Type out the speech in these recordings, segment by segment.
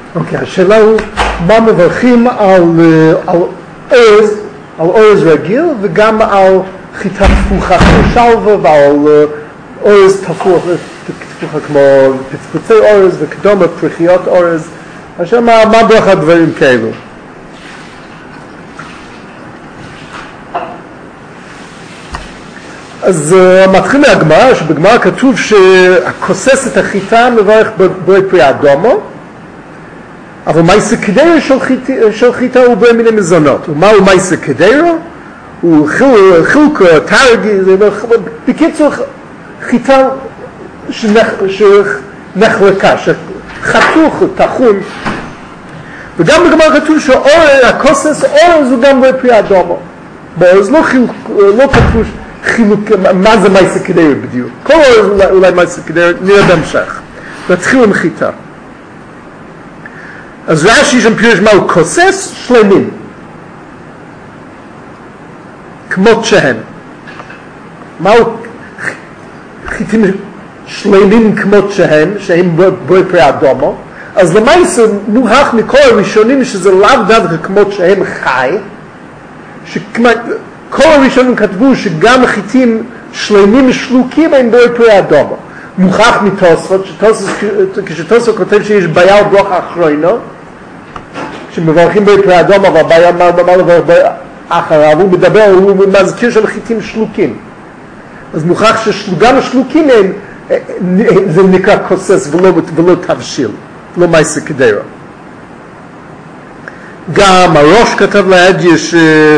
אוקיי, השאלה הוא מה מברכים על אורז רגיל וגם על חיטה תפוחה כמו שלווה ועל אורז תפוחה כמו פצפוצי אורז וקדומה פריחיות אורז. עכשיו מה ברכה דברים כאלו? אז מתחיל מהגמרא, שבגמרא כתוב שהכוסס את החיטה מברך בורא פרי אדומו, אבל מייסה קדרה של חיטה הוא בורא מיני מזונות. ומהו מייסה קדרה? הוא חילוק, תרגי, בקיצור חיטה שנחלקה, שחתוך, תחון. וגם בגמרא כתוב שהכוסס אורז הוא גם בורא פרי אדומו. באורז לא כתוב חילוק, מה זה מייסה קדרה בדיוק? כל אורז אולי מייסה קדרה, נראה בהמשך. נתחיל עם חיטה. אז רש"י שם פירוש מהו כוסס שלמים, כמות שהן. מהו חיטים שלמים כמות שהן, שהם בורא פרי אדומו? אז למעשה מוכח מכל הראשונים שזה לאו דווקא כמות שהם חי, כל הראשונים כתבו שגם חיטים שלמים שלוקים הם בורא פרי אדומו. מוכח מתוספות, כשתוספות כותב שיש בעיה ברוך האחרונו, כשמברכים בורא פרי אדומו, אבל בעיה מה לברך אחריו, הוא מדבר, הוא מזכיר של חיטים שלוקים. אז מוכח שגם השלוקים זה נקרא כוסס ולא תבשיל, לא מייסה קדרה. גם הראש כתב להדגיש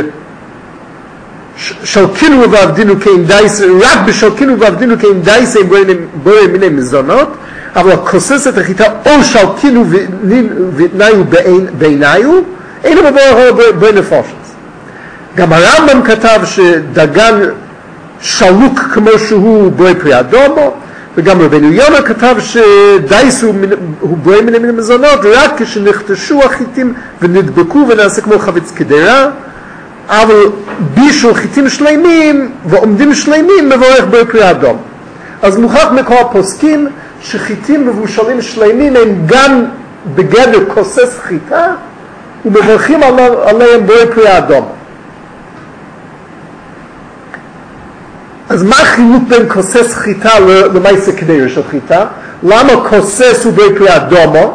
שלקינו ועבדינו כאין דייס, רק בשלקינו ועבדינו כאין דייס הם בורא מיני מזונות, אבל הכוסס את החיטה או שלקינו ותנאיו בעיניו, אינו בורא נפושת. גם הרמב"ם כתב שדגן שלוק כמו שהוא בורא פרי אדומו, וגם רבנו יונה כתב שדייס הוא בורא מיני מזונות רק כשנחתשו החיטים ונדבקו ונעשה כמו חביץ קדרה, אבל בישול חיטים שלמים ועומדים שלמים מבורך בורא פרי אדום. אז מוכח מכל הפוסקים שחיטים מבושלים שלמים הם גם בגדר כוסס חיטה ומברכים עליהם בורא פרי אדום. אז מה החילוק בין כוסס חיטה למייסה קדרה של חיטה? למה כוסס הוא בורא פרי אדומו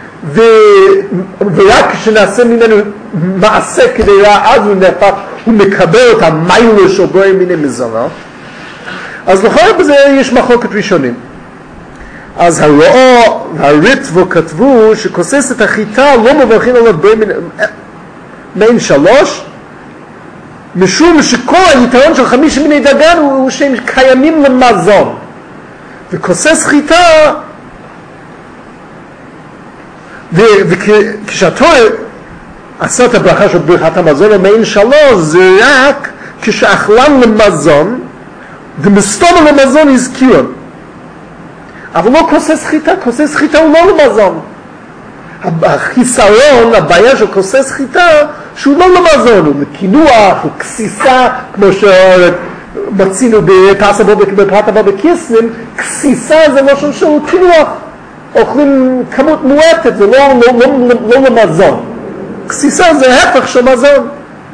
ורק כשנעשה ממנו מעשה קדרה אז הוא מקבל את המיילה של בורא מיני מזונות? אז לכאורה בזה יש מחלוקת ראשונים. אז הראו והריטב"א כתבו שכוסס את החיטה לא מברכים עליו בורא מעין שלוש, משום שכל היתרון של 5 מיני דגן הוא שהם קיימים למזון, וכוסס חיטה, וכשהתורה עשה את הברכה של ברכת המזון למעין שלוש, זה רק כשאכלם למזון ומסתום למזון הזכירון, אבל לא כוסס חיטה. כוסס חיטה הוא לא למזון. החיסרון, הבעיה של כוסס חיטה, שהוא לא למזון, הוא לקינוח, הוא כסיסה, כמו שמצינו בפרט הבא בקיסנים, כסיסה זה משהו שהוא קינוח, אוכלים כמות מועטת, זה לא למזון. כסיסה זה הפך של מזון.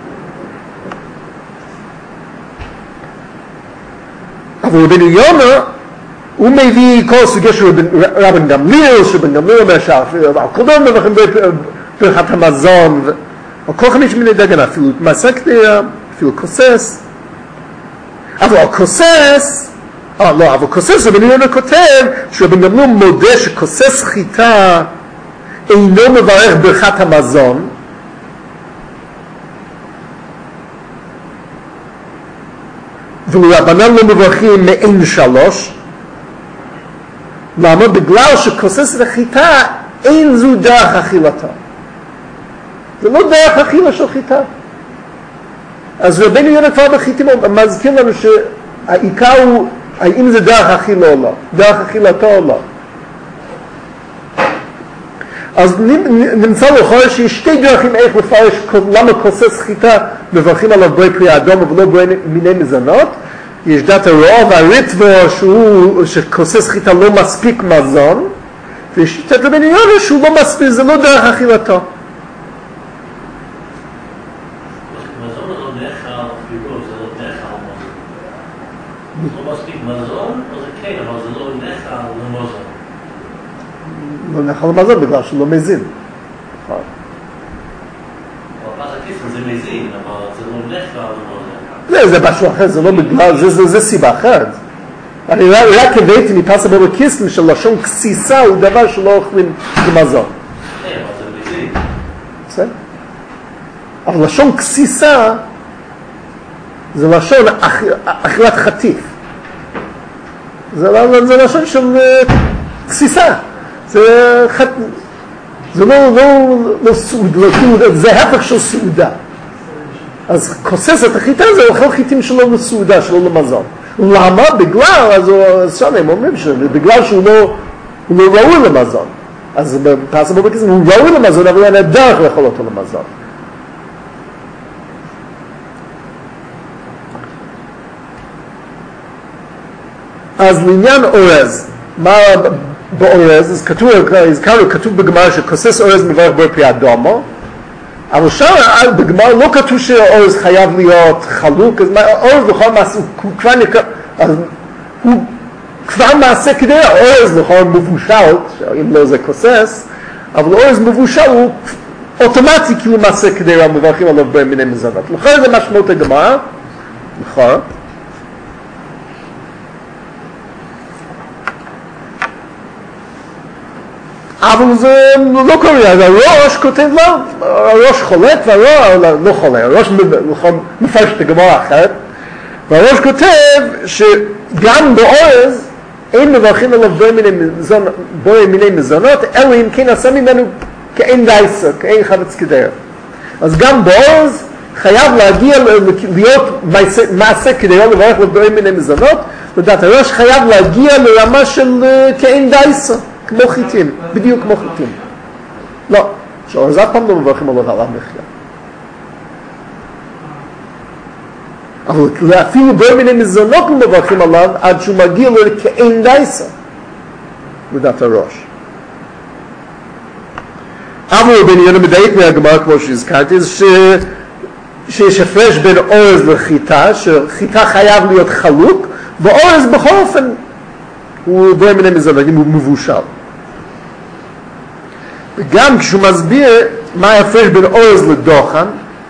אבל רבנו יונה, הוא מביא כל סוגיה של רבן גמליאל, שרבן גמליאל אומר שאפילו כל דבר מברכים ברכת המזון, או כל 5 מיני דגן, אפילו מעשה קדרה, אפילו כוסס. אבל כוסס, רבן יונה כותב שרבן גמליאל מודה שכוסס חיטה אינו מברך ברכת המזון, ורבנן לא מברכים מעין שלוש. למה? בגלל שכוסס את החיטה אין זו דרך אכילתה. זה לא דרך אכילה של חיטה. אז רבנו יונה כבר בחיטים מזכיר לנו שהעיקר הוא האם זה דרך אכילה או לא, דרך אכילתו או לא. אז נמצא לכאורה שיש 2 דרכים איך לפרש למה כוסס חיטה מברכים עליו בורא פרי אדום ולא בורא מיני מזונות. יש דת הרוב והריטב"א שכוסס חיטה לא מספיק מזון, ושיטת רבנו יונה שהוא לא מספיק, זה לא דרך אכילתו. לא מספיק מזון, אז זה כן, אבל זה לא נאכל למזון. לא נאכל למזון בגלל שהוא לא מזין. אבל פס הקיסם זה מזין, אבל זה לא נאכל למזון. זה משהו אחר, זה לא בגלל, זה סיבה אחרת. אני רק הבאתי מפס הבבא קיסם של לשון כסיסה הוא דבר שלא אוכלים למזון. כן, אבל זה מזין. בסדר? אבל לשון כסיסה זה לשון אכילת חטיף. זה לשון של כסיסה. זה לא סעודה, זה הפך של סעודה. אז כוססת החיטה זה אוכל חיטים שלו לסעודה, שלו למזון. למה? בגלל, אז שם הם אומרים שבגלל שהוא לא ראוי למזון. אז בפס הבבא קיסם הוא ראוי למזון, אבל אין הדרך לאכול אותו למזון. אז לעניין אורז, מה באורז, אז כתוב בגמרא שכוסס אורז מברך בור פרי אדומו, אבל שם בגמרא לא כתוב שאורז חייב להיות חלוק, אז אורז בכל מעשה, הוא כבר מעשה כדי, אורז בכל מבושל, אם לא זה כוסס, אבל אורז מבושל הוא אוטומטי כאילו מעשה כדי, מברכים עליו במיני מזונות. לכן זה משמעות הגמרא, נכון? אבל זה לא קורה, אז הראש כותב לא, הראש חולק והראש לא חולק, הראש מפרש את הגמרא אחרת, והראש כותב שגם באורז אין מברכים עליו בורא מיני מזונות, אלא אם כן עשה ממנו כאין דייסה, כאין חמץ כדרך. אז גם באורז חייב להגיע להיות מעשה כדרך לברך לבורא מיני מזונות, לדעת הראש חייב להגיע לרמה של כאין דייסה. כמו חיטים, בדיוק כמו חיטים. לא, שאורז אף פעם לא מברכים עליו על המחיה. אבל אפילו בורא מיני מזונות לא מברכים עליו עד שהוא מגיע לכאין דייסה. לדעת הראש. אבל רבנו יונה מדייק מהגמרא כמו שהזכרתי, שיש הפרש בין אורז לחיטה, שחיטה חייב להיות חלוק, ואורז בכל אופן הוא בורא מיני מזונות, הוא מבושל. וגם כשהוא מסביר מה ההפרש בין אורז לדוחן,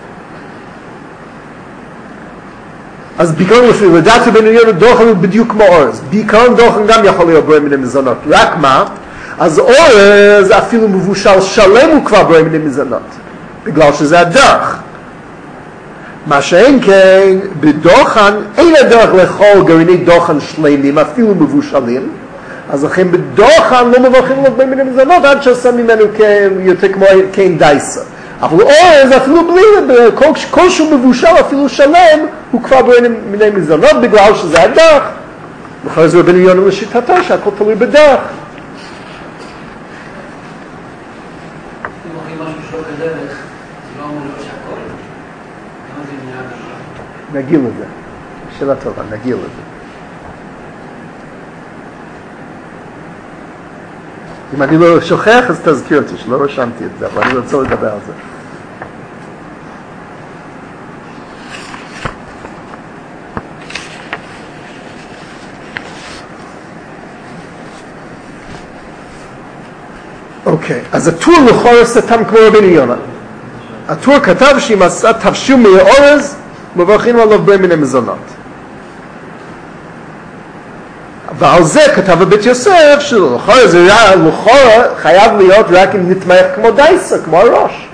אז בעיקרון לדעת רבנו יונה דוחן הוא בדיוק כמו אורז. בעיקרון דוחן גם יכול להיות בורא מיני מזונות. רק מה? אז אורז אפילו מבושל שלם הוא כבר בורא מיני מזונות, בגלל שזה הדרך. מה שאין כן, בדוחן אין הדרך לאכול גרעיני דוחן שלמים, אפילו מבושלים, אז לכן בדוחן לא מברכים עליו בורא מיני מזונות עד שעשה ממנו יותר כמו כאין דייסה. אבל אורז אפילו בלי, כל שהוא מבושל אפילו שלם, הוא כבר בורא מיני מזונות בגלל שזה הדרך. לכן זה רבנו יונה לשיטתו שהכל תלוי בדרך. נגיע לזה. שאלה טובה, נגיע לזה. אם אני לא שוכח, אז תזכיר אותי, שלא רשמתי את זה, אבל אני רוצה לדבר על זה. אוקיי, אז הטור לכאורה סתם כמו רבנו יונה. הטור כתב שאם עשה תבשיל מאורז, מברכים עליו בורא מיני מזונות. ועל זה כתב בבית יוסף שלכאורה זה חייב להיות רק אם נתמך כמו דייסה, כמו הראש.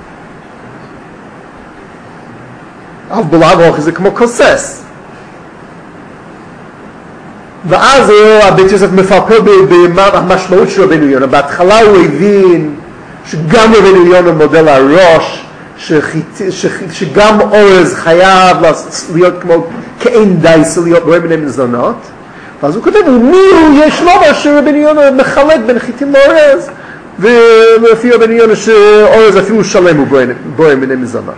אבל בלאו הכי זה כמו כוסס. ואז הבית יוסף מפרפר במשמעות של רבנו יונה. בהתחלה הוא הבין שגם רבנו יונה מודל הראש, שגם אורז חייב להיות כמו כאין דייסה, להיות בורא מיני מזונות. ואז הוא כותב, יש לומר שרבנו יונה מחלק בין חיטים לאורז, ולפי רבנו יונה שאורז אפילו שלם הוא בורא מיני מזונות.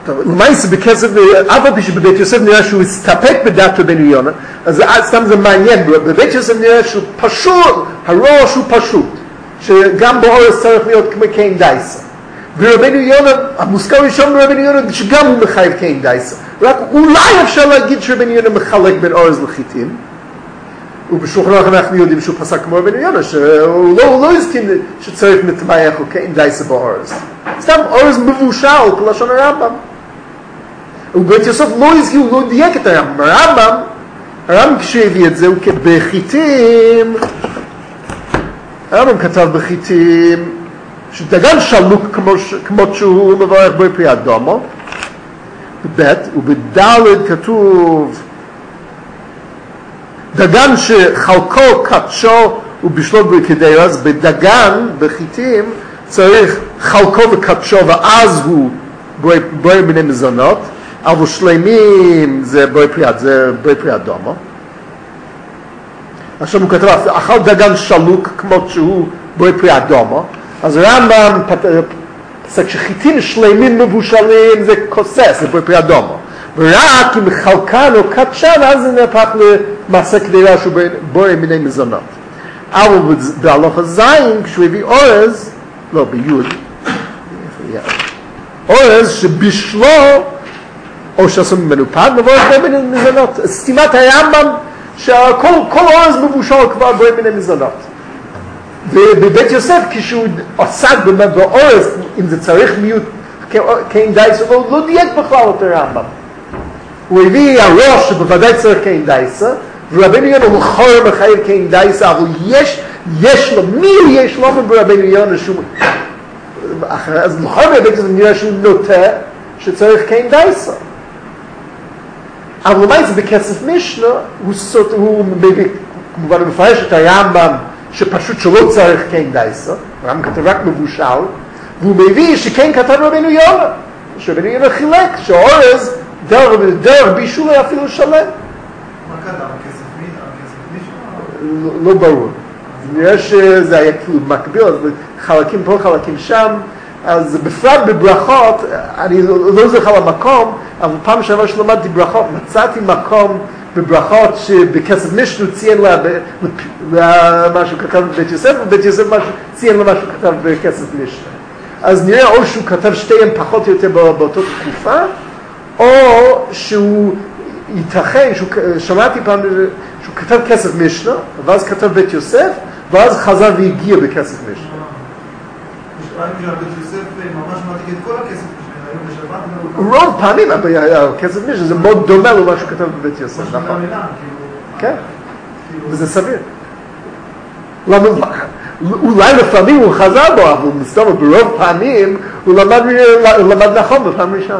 למעשה בכסף, אף על פי שבבית יוסף נראה שהוא הסתפק בדת רבנו יונה, אז סתם זה מעניין, בבית יוסף נראה שהוא פשוט, הראש הוא פשוט, שגם באורס צריך להיות כמו קיין דייסה. ורבנו יונה, המוזכר ראשון ברבנו יונה, שגם הוא מחייב קיין דייסה. רק אולי אפשר להגיד שרבנו יונה מחלק בין אורס לחיטים, ובשולחן ערוך אנחנו יודעים שהוא פסק כמו רבנו יונה, שהוא לא הסכים שצריך מתמייח או קיין דייסה באורס. סתם אורס מבושל, כלשון הרמב"ם. ובית יוסף לא הזכיר, הוא לא דייק את הרמב"ם. הרמב"ם כשהביא את זה, הוא בחיטים, הרמב"ם כתב בחיטים, שדגן שלוק כמו שהוא מברך בו פרי אדומו, בבית, ובדלת כתוב, דגן שחלקו קדשו ובשלוט בכדי, אז בדגן, בחיטים, צריך חלקו וקדשו, ואז הוא בוער מיני מזונות, אבל שלמים זה בוער פרי אדומו. עכשיו הוא כתב, אכל דגן שלוק כמו שהוא בוער פרי אדומו, אז הרמב"ם פסק שחיטים שלמים מבושלים זה כוסס, זה בוער פרי אדומו. ורק אם חלקן או קדשן, אז זה נהפך למעשה קדירה שהוא בוער מיני מזונות. אבל בהלכה זין, כשהוא הביא אורז, לא, ביוד, אורז שבשלו, או שעשו ממנו פד, מבורך בוער מיני מזונות. סתימת הרמב"ם, שכל אורז מבושל כבר בוער מיני מזונות. ובבית יוסף, כשהוא עסק באורז, אם זה צריך מיעוט קיין דייסה, לא דייק בכלל את הרמב"ם. הוא הביא הראש שבוודאי צריך קיין דייסה, ורבנו יונה הוא חור מחייב קיין דייסה, אבל יש לו, מי יש לו ברבנו יונה שהוא, אז לחור בבית יוסף נראה שהוא נוטה שצריך קיין דייסה. אבל למה זה בכסף משנה, הוא כמובן מפרש את הרמב"ם שפשוט שלא צריך קיין דייסה, הרמב"ם כתב רק מבושל, והוא מביא שכן כתב רבנו יונה, שרבנו יונה חילק, שאורז דרך בישול היה אפילו שלם. מה כתב? הכסף משנה? לא ברור. נראה שזה היה כאילו מקביל, אז חלקים פה, חלקים שם, אז בפרט בברכות, אני לא זוכר על המקום, אבל פעם שעבר שלמדתי ברכות, מצאתי מקום בברכות שבכסף משנה ציין לה משהו כתב בבית יוסף, ובית יוסף ציין לה משהו כתב בכסף משנה. אז נראה או שהוא כתב שתיהם פחות או יותר באותה תקופה, או שהוא ייתכן, שמעתי פעם שהוא כתב כסף משנה, ואז כתב בית יוסף, ואז חזר והגיע בכסף משנה. פעמים שהבית יוסף ממש מעתיק את כל הכסף משנה, היום בשבת. רוב פעמים, הכסף משנה זה מאוד דומה למה שהוא כתב בבית יוסף, נכון? כן, וזה סביר. אולי לפעמים הוא חזר בו, אבל מסתובב ברוב פעמים הוא למד נכון בפעם ראשונה.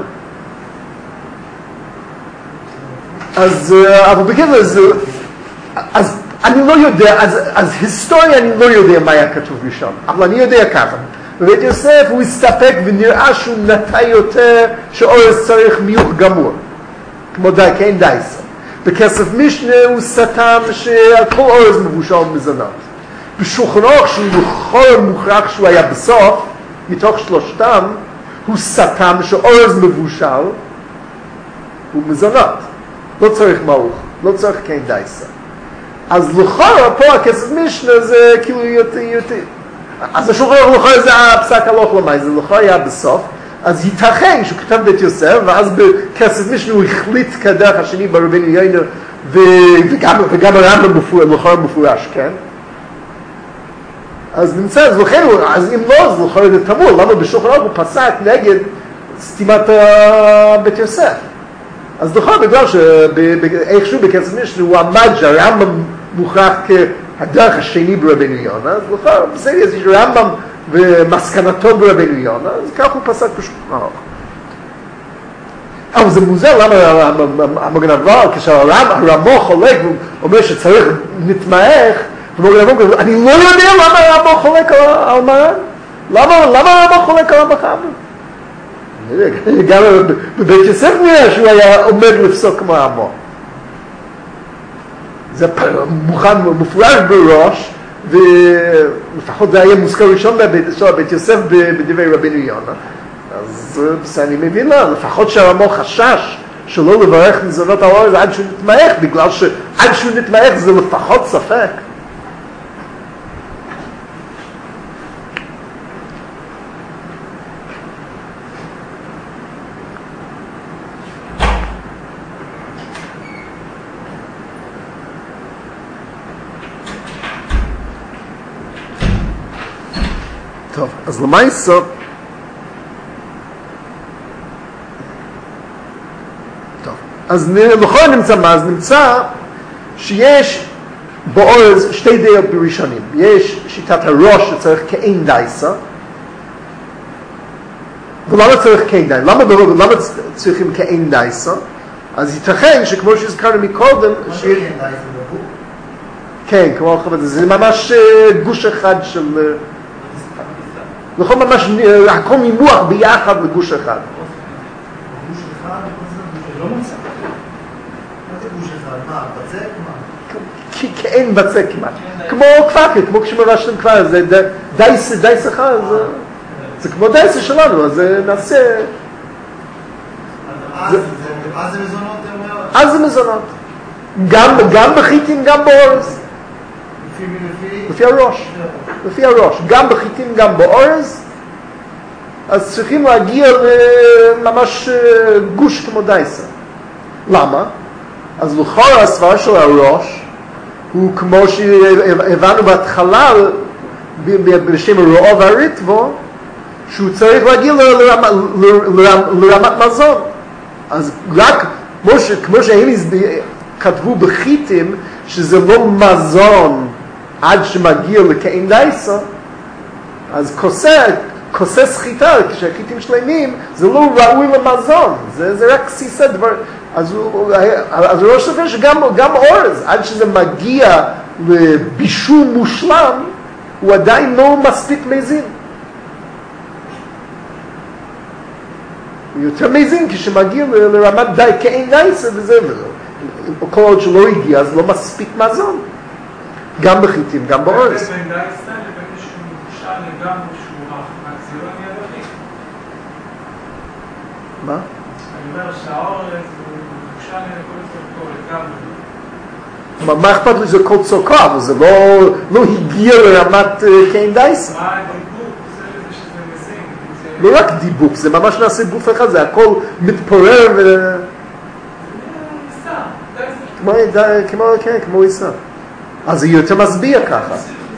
אז, אבל בגלל זה, אז אני לא יודע, אז היסטוריה אני לא יודע מה היה כתוב ראשון, אבל אני יודע ככה. בבית יוסף הוא הסתפק ונראה שהוא נטע יותר שאורז צריך מיוך גמור, כמו קיין דייסה. בכסף משנה הוא סתם שכל אורז מבושל מזונות. בשולחן ערוך שהוא לכל מוכרח שהוא היה בסוף, מתוך שלושתם, הוא סתם שאורז מבושל הוא מזונות. לא צריך מעוך, לא צריך קיין דייסה. אז לכאורה פה הכסף משנה זה כאילו יותר. אז השולחן ערוך לכאורה זה הפסק הלוך למי, זה לכאורה היה בסוף. אז ייתכן שהוא כתב בית יוסף, ואז בכסף משנה הוא החליט כדרך השני ברבנו יונה, וגם הרמב"ם לכאורה מפורש, כן? אז נמצא, אז אם לא, אז לכאורה זה תמוה, למה בשולחן ערוך הוא פסק נגד סתימת בית יוסף? אז לכאורה בגלל שאיכשהו בכסף משנה הוא עמד שהרמב"ם מוכרח כהדרך השני ברבנו יונה, אז לכאורה בסדר, יש רמב"ם ומסקנתו ברבנו יונה, אז כך הוא פסק בשולחן ערוך. אבל זה מוזר למה המגן אברהם, כשהרמו חולק ואומר שצריך נתמעך, אני לא יודע למה הרמו חולק על מרן. למה הרמו חולק על המחבר? גם בבית יוסף נראה שהוא היה עומד לפסוק כמו הרמו. זה מוכן, מפורש בראש, ולפחות זה היה מוזכר ראשון בבית יוסף בדברי רבנו יונה. אז אני מבין לה, לפחות שהרמו חשש שלא לברך מזונות האורז עד שהוא נתמעך, בגלל שעד שהוא נתמעך זה לפחות ספק. טוב, אז למעשה, אז בכל נמצא מה? אז נמצא שיש באורז שתי דעות בראשונים. יש שיטת הראש שצריך כאין דייסה. ולמה צריך כאין דייסה? למה צריכים כאין דייסה? אז ייתכן שכמו שהזכרנו מקודם... מה זה כאין דייסה בגוף? כן, כמו חבר, זה ממש גוש אחד של... לכל ממש, הכל מינוח ביחד לגוש אחד. גוש אחד? זה לא מוצא. מה זה גוש אחד? מה? בצק? מה? כאין בצק כמעט. כמו כפקת, כמו כשמרשתם כבר, זה דייס אחד, זה כמו דייס שלנו, אז נעשה... אז זה מזונות? אז זה מזונות. גם בחיטים, גם באורז. לפי הראש. לפי הראש. גם בחיטים, גם באורז. אז צריכים להגיע לממש גוש כמו דייסה. למה? אז לכאורה הסברה של הראש הוא כמו שהבנו בהתחלה בשם הרוע והריטבו, שהוא צריך להגיע לרמת מזון. אז רק כמו שהם כתבו בחיטים שזה לא מזון עד שמגיע לכאין דייסה, אז כוסס חיטה, כשהחיטים שלמים, זה לא ראוי למזון, זה רק כסיסה דבר. אז ראש סופר שגם אורז, עד שזה מגיע לבישול מושלם, הוא עדיין לא מספיק מזין. הוא יותר מזין כשמגיע לרמת די כאין דייסה וזה, כל עוד שלא הגיע, אז לא מספיק מזון. גם בחיטים, גם באורז. זה בין דייסה לבין איזשהו מושל לגמרי שהוא זה לא נהיה בכי. מה? אני אומר שהאורז הוא מושל לגמרי. מה אכפת לי זה כל צורכו, אבל זה לא הגיע לרמת כאין דייסה. מה הדיבוק? זה לזה שזה מזין. לא רק דיבוק, זה ממש נעשה גוף אחד, זה הכל מתפורר ו... כמו עיסה. אז זה יותר מסביע ככה.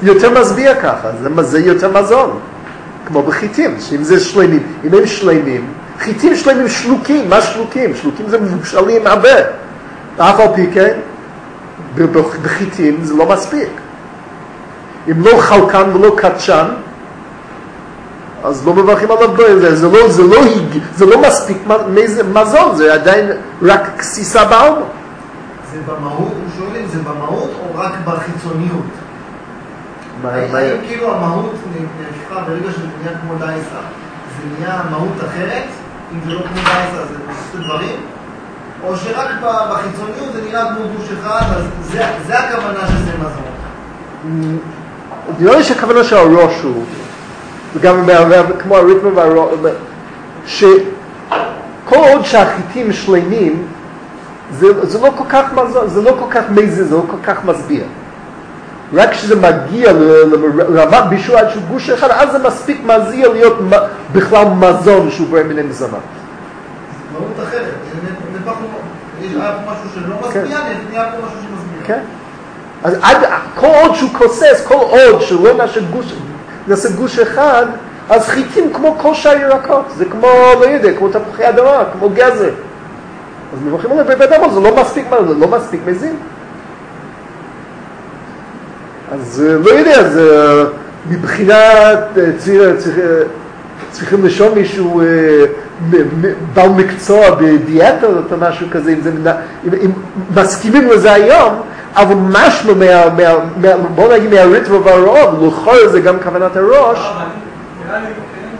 זה יותר מזון. כמו בחיטים, שאם זה שלמים. אם הם שלמים, חיטים שלמים שלוקים. מה שלוקים? שלוקים זה מבושלים הרבה. אף על פי כן, בחיטים זה לא מספיק. אם לא חלקן ולא קטשן, אז לא מברכים עליו בזה. זה לא מספיק מזון, זה עדיין רק כסיסה בעלמא. זה במהות, הוא שואל אם זה במהות או רק בחיצוניות? האם כאילו המהות נהפכה ברגע שזה נהיה כמו דייסה, זה נהיה מהות אחרת? אם זה לא כמו דייסה זה פשוט דברים? או שרק בחיצוניות זה נראה כמו גוש אחד, אז זה הכוונה שזה מזון? נראה לי שהכוונה של הראש הוא, וגם כמו הריתמה והראש, שכל עוד שהחיטים שלמים, זה לא כל כך מזון, זה לא כל כך מזין, זה לא כל כך מסביר. רק כשזה מגיע לרמת בישול עד שהוא גוש אחד, אז זה מספיק מזיע להיות בכלל מזון שהוא בא מיני מזונות. מהות אחרת, יש משהו שלא מסביע, נהיה פה משהו שמסביע. כן. אז כל עוד שהוא כוסס, כל עוד שלא נעשה גוש אחד, אז חיטים כמו כל שאר ירקות. זה כמו, לא יודע, כמו תפוחי אדמה, כמו גזר. אז מברכים עליו בבית אדם, זה לא מספיק מזין. אז לא יודע, אז מבחינת צריכים לשאול מישהו בעל מקצוע בדיאטה או משהו כזה, אם מסכימים לזה היום, אבל משהו בוא נגיד מהריטבו והרוב, לכאורה זה גם כוונת הראש. נראה לי, כן,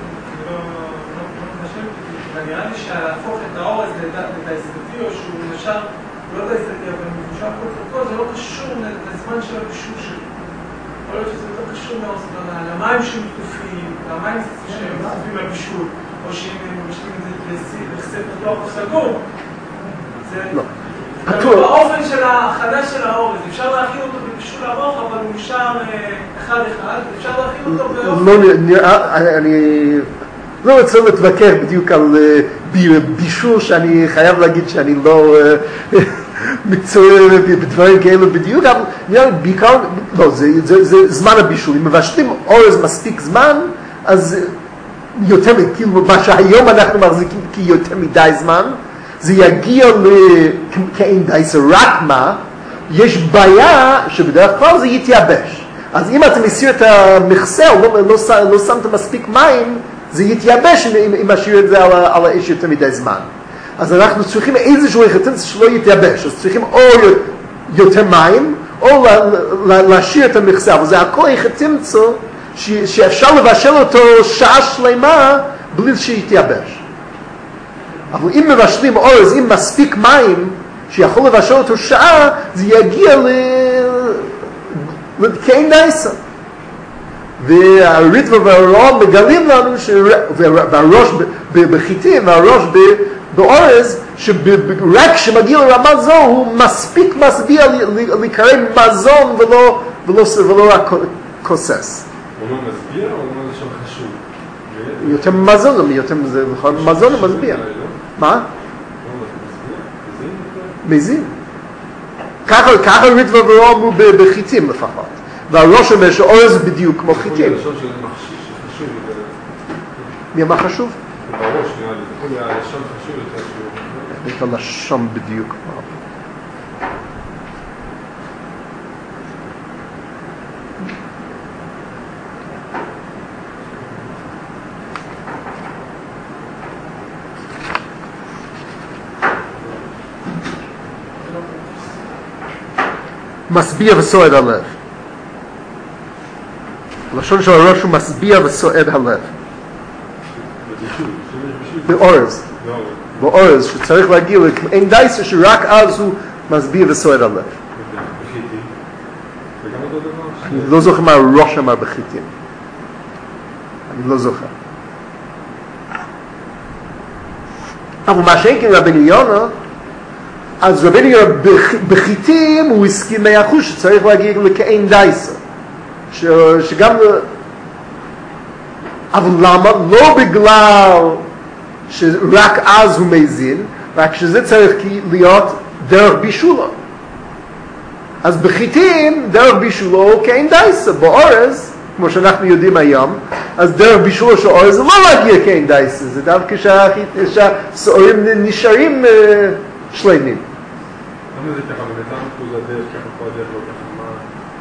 נראה לי שהלהפוך את האורז לדייסתי, או שהוא ישר, לא דייסתי, אבל מבושל כל זה לא קשור לזמן של הבישול שלו. יכול להיות שזה לא קשור למים שמתופים, למים שמתופים לבישול. או שאם הם משלים את זה בספר פתוח או סגור. לא. באופן של ההכנה של האורז, אפשר להכין אותו בבישול ארוך, אבל הוא נשאר אחד-אחד, אפשר להכין אותו באופן... אני לא רוצה להתווכח בדיוק על בישול, שאני חייב להגיד שאני לא מקצועי בדברים כאלו בדיוק, אבל נראה לי בעיקר, לא, זה זמן הבישול. אם מבשלים אורז מספיק זמן, אז יותר, כאילו מה שהיום אנחנו מחזיקים כיותר מדי זמן, זה יגיע כאין דייסה, רק מה, יש בעיה שבדרך כלל זה יתייבש. אז אם אתה מסיר את המכסה, לא שמת מספיק מים, זה יתייבש אם משאיר את זה על האש יותר מדי זמן. אז אנחנו צריכים איזשהו חטנציה שלא יתייבש, אז צריכים או יותר מים, או להשאיר את המכסה, אבל זה הכל חטנציה שאפשר לבשל אותו שעה שלמה בלי שיתייבש. אבל אם מבשלים אורז עם מספיק מים שיכול לבשל אותו שעה, זה יגיע כאין דייסה. והריטב"א והר"ן מגלים לנו, והראש בחיטים והראש באורז, שרק כשמגיע לרמה זו הוא מספיק משביע להיקרא מזון ולא רק כוסס. הוא לא משביע או הוא לא שם חשוב? יותר מזון, מזון הוא משביע. מה? מזין. ככה ריטב"א והר"ן אמרו בחיטים לפחות. והראש אומר שאורז בדיוק כמו חיטים. מי אמר חשוב? בראש, נראה לי. זה יכול הלשון חשוב יותר שהוא... את הלשון בדיוק. משביע וסועד הלב. הלשון של הראש הוא משביע וסועד הלב. באורז. באורז, שצריך להגיע לאין דייסה שרק אז הוא משביע וסועד הלב. אני לא זוכר מה הראש אמר בחיטים. אני לא זוכר. אבל מה שאין כן רבנו יונה, אז רבנו יונה בחיטים הוא הסכים 100% שצריך להגיע לכאין דייסה. שגם... אבל למה? לא בגלל שרק אז הוא מזין, רק שזה צריך להיות דרך בישולו. אז בחיטים, דרך בישולו כאין דייסה. באורז, כמו שאנחנו יודעים היום, אז דרך בישולו של אורז זה לא להגיע כאין דייסה. זה דווקא שהסעורים נשארים שלמים. למה זה ככה? באמת למה פה זה הדרך ככה פה הדרך לא ככה?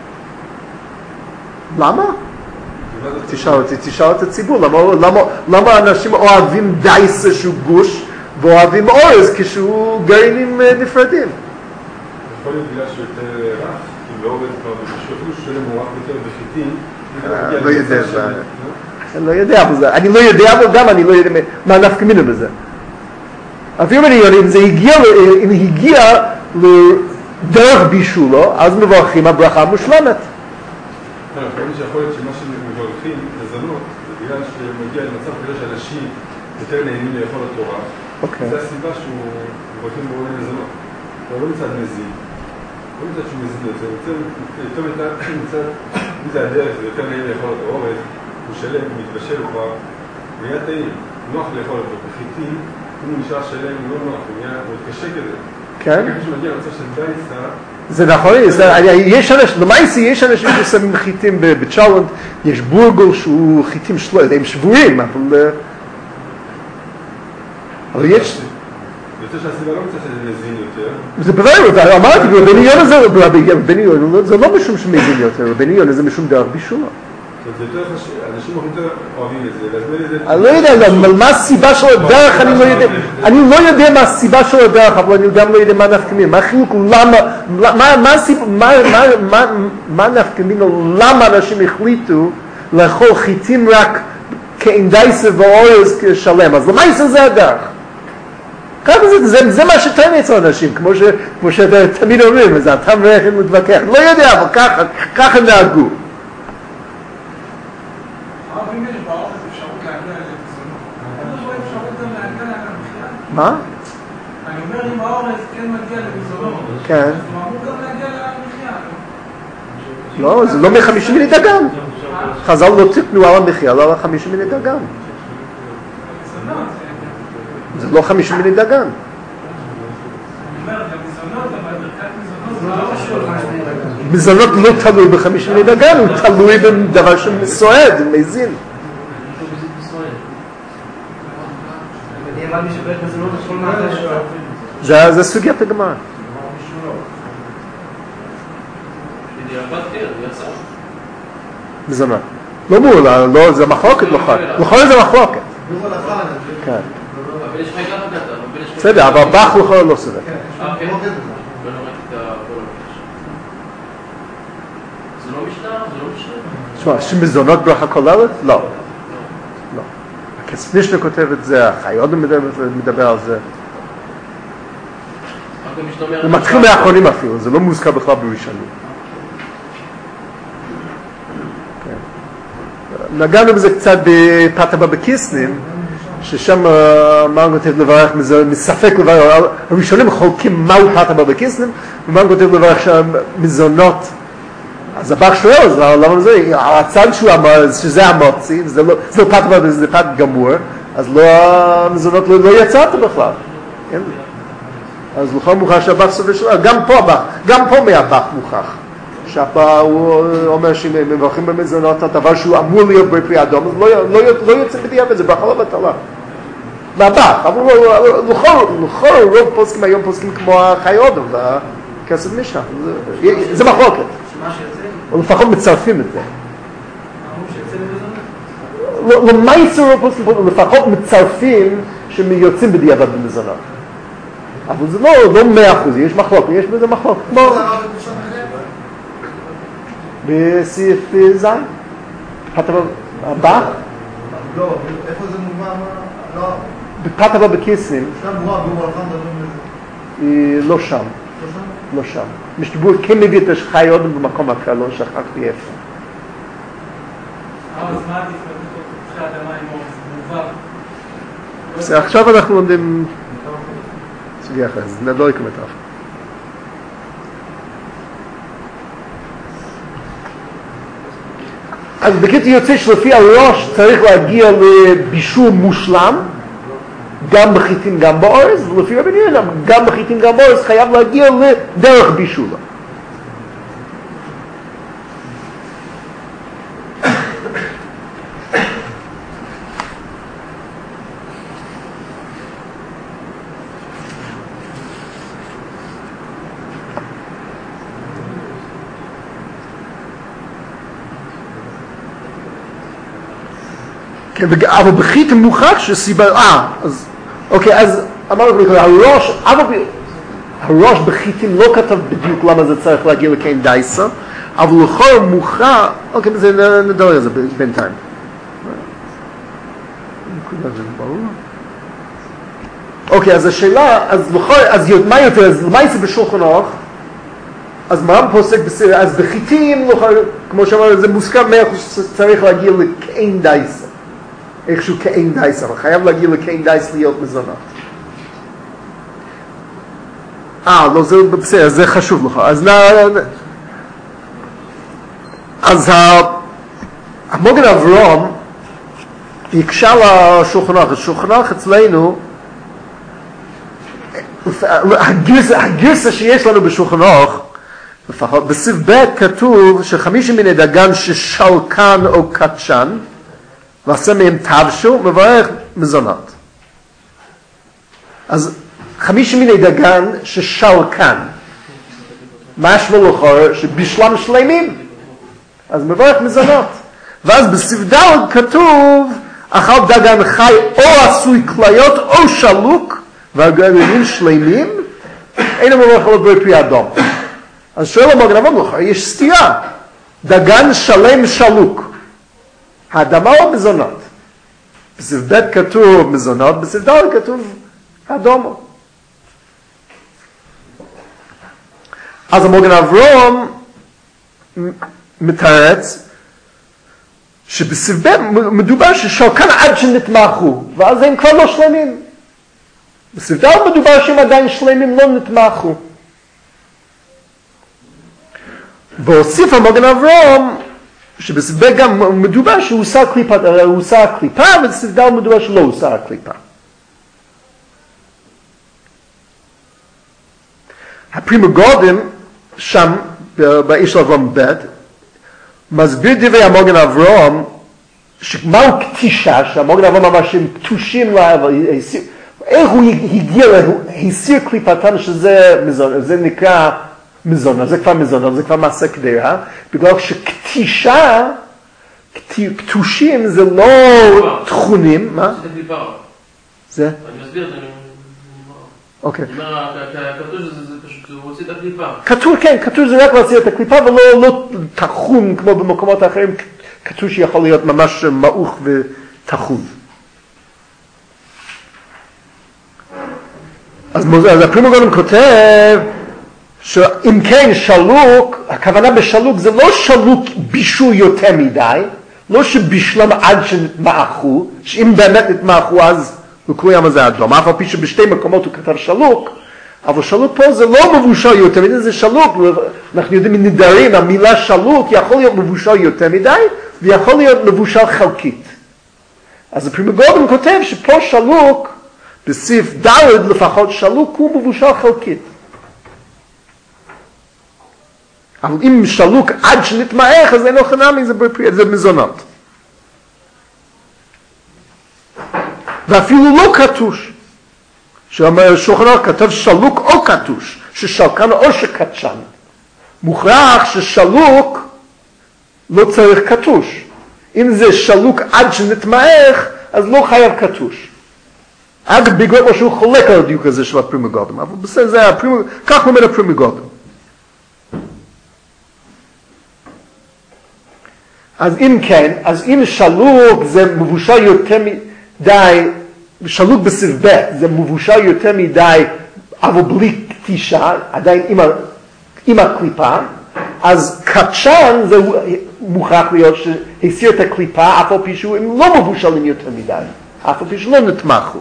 למה? תשאל את הציבור, למה אנשים אוהבים דייסה שהוא גוש ואוהבים אורז כשהוא גרעינים נפרדים? יכול להיות בגלל שהוא יותר רך, אם לא עובד כבר בשביל שהוא מורח יותר בחיטים. לא יודע, אני לא יודע, אבל גם אני לא יודע מה נפקא מינה בזה. אפילו אם הגיע לדרך בישולו, אז מברכים הברכה מושלמת. שיכול להיות שמה שמברכים לזנות, זה בגלל שמגיע למצב כזה שאנשים יותר נהנים לאכול התורה. זה הסיבה שהוא מברכים בעולם לזנות. הוא לא מצד מזין. לא מצד שהוא מזין יותר, אם זה הדרך, זה יותר נהנים לאכול אותו אורז, הוא שלם, הוא מתבשל כבר, ויהיה טעים, נוח לאכול אותו. בחיטים, אם הוא נשאר שלם, הוא לא נוח, הוא מתקשה כזה. כן? כשהוא מגיע למצב של דייסה, זה נכון, יש אנשים, למעשה יש אנשים ששמים חיטים בצ'אלנט, יש בורגל שהוא חיטים שלו, הם שבורים, אבל יש... יותר שהסיבה לא מצא שזה מזין יותר. זה בוודאי, אמרתי, רבני יונה זה לא משום שמזין יותר, רבני יונה זה משום דרך בישולו. אנשים יותר אוהבים את זה, אני לא יודע, מה הסיבה של הדרך, אני לא יודע מה הסיבה של הדרך, אבל אני גם לא יודע מה נפקא מינה, מה החילוק, מה נפקא מינה, למה אנשים החליטו לאכול חיטים רק כאין דייסה ואורז כשלם, אז למה זה הדרך? זה מה שטען אצל אנשים, כמו שתמיד אומרים, אז אתה מתווכח, לא יודע, אבל ככה נהגו. אם יש בארץ אפשרות להגיע למזונות, מה? אני אומר, אם האורז כן מגיע למזונות, כן. אז הוא אמור גם להגיע למחיה. לא, זה לא מ-50 מיני דגן. חז"ל לא תקנו על המחיה, לא על 50 מיני דגן. זה לא 50 מיני דגן. אני אומר, למזונות, אבל ברכת מזונות זה לא משהו. מזונות לא תלוי ב-50 מיני דגן, הוא תלוי בדבר שמסועד, מזין. זה סוגיית הגמרא. מזונות. לא מול, לא, זה מחלוקת לחול זה מחלוקת. כן. בסדר, אבל בח לחול לא סודר. זה לא משנה? תשמע, שמזונות ברכה כוללת? לא. לא. הכסף משנה כותב את זה, החיות מדבר על זה. זה מתחיל מהאחרונים אפילו, זה לא מוזכר בכלל בראשונים. נגענו בזה קצת בפת הבא בקיסנים, ששם מרן כותב לברך, מספק לברך, הראשונים חולקים מהו פת הבא בקיסנים, ומרן כותב לברך שהמזונות, אז הבח שואל, למה זה? הצד שהוא אמר שזה המוציא, זה לא פת הבא, זה פת גמור, אז המזונות לא יצאת בכלל. אז לכאורה מוכח שהבח סובר שלו, גם פה מהבח מוכח. שהפה הוא אומר שאם מברכים במזונות, הדבר שהוא אמור להיות בפרי אדום, אז לא יוצא בדיעבד, זה ברכה לא בטלה. מהבח, אבל לכל רוב פוסקים היום פוסקים כמו החי אדם והכסף משנה. זה מחלוקת. או לפחות מצרפים את זה. למה יצאו רוב פוסקים? לפחות מצרפים שיוצאים בדיעבד במזונות. אבל זה לא 100%, יש מחלוקת, יש בזה מחלוקת. בסעיף זין? פת הבא? לא, איפה זה מובא? לא. בפת הבא בקיסנים. שם מובא, במולכם מדברים לזה. לא שם. לא שם. משתבור כן מביא את החי עוד במקום אחר, לא שכחתי איפה. אז מה עדיף לתת את האדמה עם מובא? עכשיו אנחנו לומדים סוגיה אחרת, זה לא יקום את אף. אז בקיצור יוצא שלפי הראש צריך להגיע לבישול מושלם, גם בחיטין גם באורז, ולפי רבי יהודה גם בחיטין גם באורז חייב להגיע לדרך בישולה. אבל בחיטין מוכח שסיבה, אז, אוקיי, אז אמרנו, הראש בחיטין לא כתב בדיוק למה זה צריך להגיע לקיין דייסה, אבל לכל מוכח, אוקיי, נדבר על זה בינתיים. אוקיי, אז השאלה, אז מה יותר, אז מה יצא בשולחן אורך? אז מרן פוסק בסדר, אז בחיטין, כמו שאמרנו, זה מוסכם 100% שצריך להגיע לקיין דייסה. איכשהו כאין דייס, אבל חייב להגיע לכאין דייס להיות מזונות. לא, זה בסדר, זה חשוב לך. אז המוגן אברום יקשה לשולחן אורך. השולחן אורך אצלנו, הגרסה שיש לנו בשולחן אורך, לפחות בסעיף ב' כתוב ש50 מיני דגן ששלקן או קטשן, ועשה מהם תבשו, מברך מזונות. אז 50 מיני דגן ששלקן. משמע לכאורה שבשלם שלמים. אז מברך מזונות. ואז בסעיף ד' כתוב, אכל דגן חי או עשוי כליות או שלוק, והגרעינים שלמים, אין מברך עליו בפרי אדום. אז שואל המגן אברום לכאורה, יש סתירה. דגן שלם שלוק. האדמה או מזונות? בסעיף ב' כתוב מזונות, בסעיף ד' כתוב אדומו. אז המוגן אברום מתרץ שבסעיף ב' מדובר ששלקן עד שנתמכו, ואז הם כבר לא שלמים. בסביב ד' מדובר שהם עדיין שלמים לא נתמכו. והוסיף המגן אברהם, שבסביב גם מדובר שהוא עושה קליפה, ובסביב ד' מדובר שלא עושה קליפה. הפרימגודים שם, באיש של אברהם ב', מסביר דברי המגן אברהם, מהו קטישה, שהמגן אברהם אמר שהם קטושים לה, איך הוא הגיע, הסיר קליפתם שזה מזונה, זה נקרא מזונה, זה כבר מזונה, זה כבר מעשה קדירה, בגלל שקטישה, קטושים זה לא תכונים, מה? זה קליפה. זה? אני מסביר את זה. אוקיי. כתוב שזה פשוט, הוא הוציא את הקליפה. כתוב זה רק להוציא את הקליפה, ולא תחום כמו במקומות האחרים, כתוב שיכול להיות ממש מעוך ותחום. אז הפרימגודים כותב, שאם כן שלוק, הכוונה בשלוק זה לא שלוק בישול יותר מדי, לא שבישלם עד שנתמעכו, שאם באמת נתמעכו אז לקרויים הזה אדום, אף על פי שבשתי מקומות הוא כתב שלוק, אבל שלוק פה זה לא מבושל יותר מדי, זה שלוק, אנחנו יודעים מנדרים, המילה שלוק יכול להיות מבושל יותר מדי, ויכול להיות מבושל חלקית. אז הפרימגודים כותב שפה שלוק, בסעיף ד' לפחות שלוק הוא מבושל חלקית. אבל אם שלוק עד שנתמעך, אז אין לו חנמי, זה מזונות. ואפילו לא קטוש. שאומר שולחן ערוך כתב שלוק או קטוש, ששלקן או שקטשן. מוכרח ששלוק לא צריך קטוש. אם זה שלוק עד שנתמעך, אז לא חייב קטוש. אגב, בגלל מה שהוא חולק על הדיוק הזה של הפרימגודים. אבל בסדר, זה כך לומד הפרימגודים. אז אם כן, אז אם שלוק זה מבושל יותר מדי, שלוק בסביב ב' זה מבושל יותר מדי, אבל בלי קטישה, עדיין עם הקליפה, אז קטשן זה מוכרח להיות שהסיר את הקליפה, אף על פי שהוא לא מבושלים יותר מדי, אף על פי שלא נתמכו.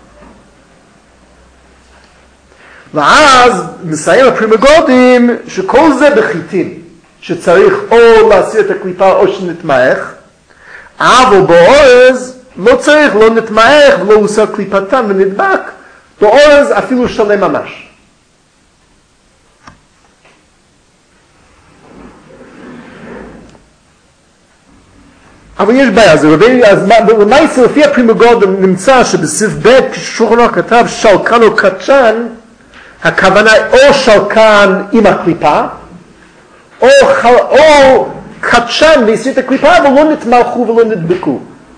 ואז מסיים הפרימגודים שכל זה בחיטים. שצריך או להסיר את הקליפה או שנתמעך, אבל באורז לא צריך, לא נתמעך ולא עושה קליפתן ונדבק, באורז אפילו שלם ממש. אבל יש בעיה, אז למעשה לפי הפרימגודים נמצא שבסעיף ב' כששולחן ערוך כתב שלקן או קטשן, הכוונה או שלקן עם הקליפה, או קטשן והסיר את הקליפה, אבל לא נתמלכו ולא נדבקו.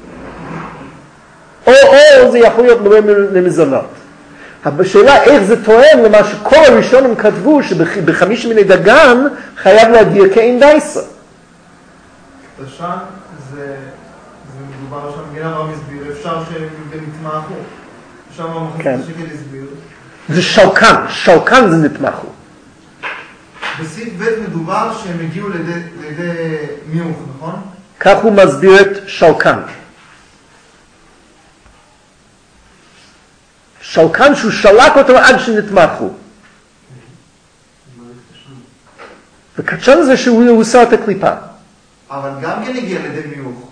או זה יכול להיות למזונות. השאלה איך זה תואם למה שכל הראשונים כתבו שבחמישה מיני דגן חייב להגיע כאין דייסה. קטשן זה מדובר שם, גילה רב הסביר, אפשר שנתמלכו. שם המחצית השקל הסביר. זה שלקן זה נתמלכו. בסעיף ב' מדובר שהם הגיעו לידי מיוך, נכון? כך הוא מסביר את שלקן. שלקן שהוא שלק אותו עד שנתמכו. וקטשן זה שהוא עושה את הקליפה. אבל גם כן הגיע לידי מיוך.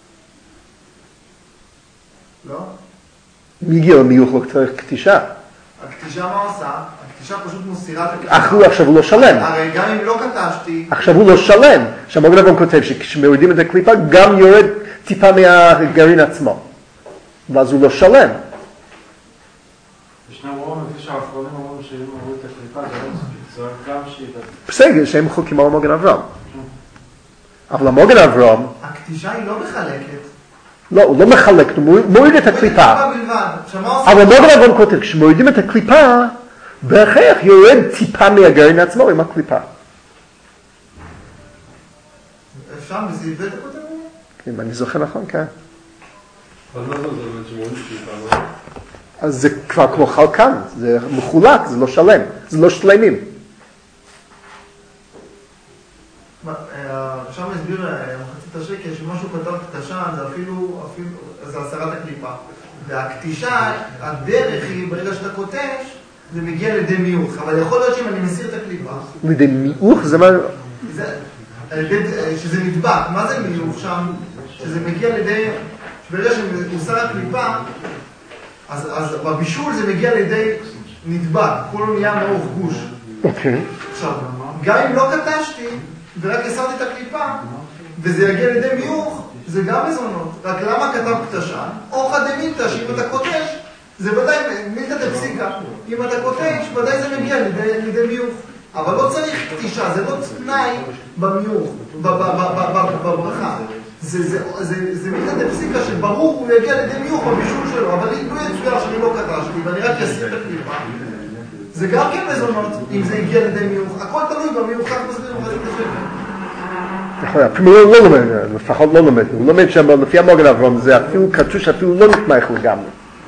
לא? מי הגיע למיוך לא צריך קטישה? הקטישה מה עושה? הקטישה פשוט מוסירה את הקליפה. עכשיו הוא לא שלם. הרי גם אם לא כתשתי... עכשיו הוא לא שלם. שהמגן אברהם כותב שכשמורידים את הקליפה גם יורד טיפה מהגרעין עצמו. ואז הוא לא שלם. ישנם רואים שהאחרונים אומרים שהם אמרו את הקליפה, זה גם שהיא... בסדר, שהם חוקים על המגן אברהם. אבל המגן אברהם... הקטישה היא לא מחלקת. לא, הוא לא מחלק, הוא מוריד את הקליפה. אבל המגן אברהם כותב, כשמורידים את הקליפה, בהכרח יורד טיפה מהגרעין עצמו עם הקליפה. אפשר בסעיף ב' כותב? אם אני זוכר נכון, כן. אז מה זה באמת שמוריד קליפה, לא? אז זה כבר כמו חלקן, זה מחולק, זה לא שלם, זה לא שלמים. שם הסביר מחצית השקל שמשהו כתב קטשן זה אפילו זה הסרת הקליפה. והקטישה, הדרך היא, ברגע שאתה קוטש, זה מגיע לידי מיוך. אבל יכול להיות שאם אני מסיר את הקליפה... לידי מיוך? זה מה... שזה נדבק. מה זה מיוך שם? שזה מגיע לידי... ברגע שהוא שר הקליפה, אז בבישול זה מגיע לידי נדבק. כולו נהיה מעוך גוש. אוקיי. עכשיו, גם אם לא קטשתי, ורק הסרתי את הקליפה, וזה יגיע לידי מיוך, זה גם מזונות. רק למה כתב קטשה? אוחה דמילתא, שאם אתה קוטש, זה ודאי, מילתא דפסיקה. אם אתה קוטש, ודאי זה מגיע לידי מיוך. אבל לא צריך קטישה, זה לא תנאי במיוך, בברכה. זה מילתא דפסיקה שברור הוא יגיע לידי מיוך בבישול שלו, אבל אם לא יצויר שאני לא קטשתי, ואני רק אסיר את הקליפה, זה גם כן מזונות, אם זה הגיע לידי מיוך. הכל תלוי במיוך, רק מסביר לך את השם. נכון, אפילו לא לומד, לפחות לא לומד. הוא לומד שם, לפי המוגן אברהם, זה אפילו קטוש, אפילו לא נתמך לגמרי.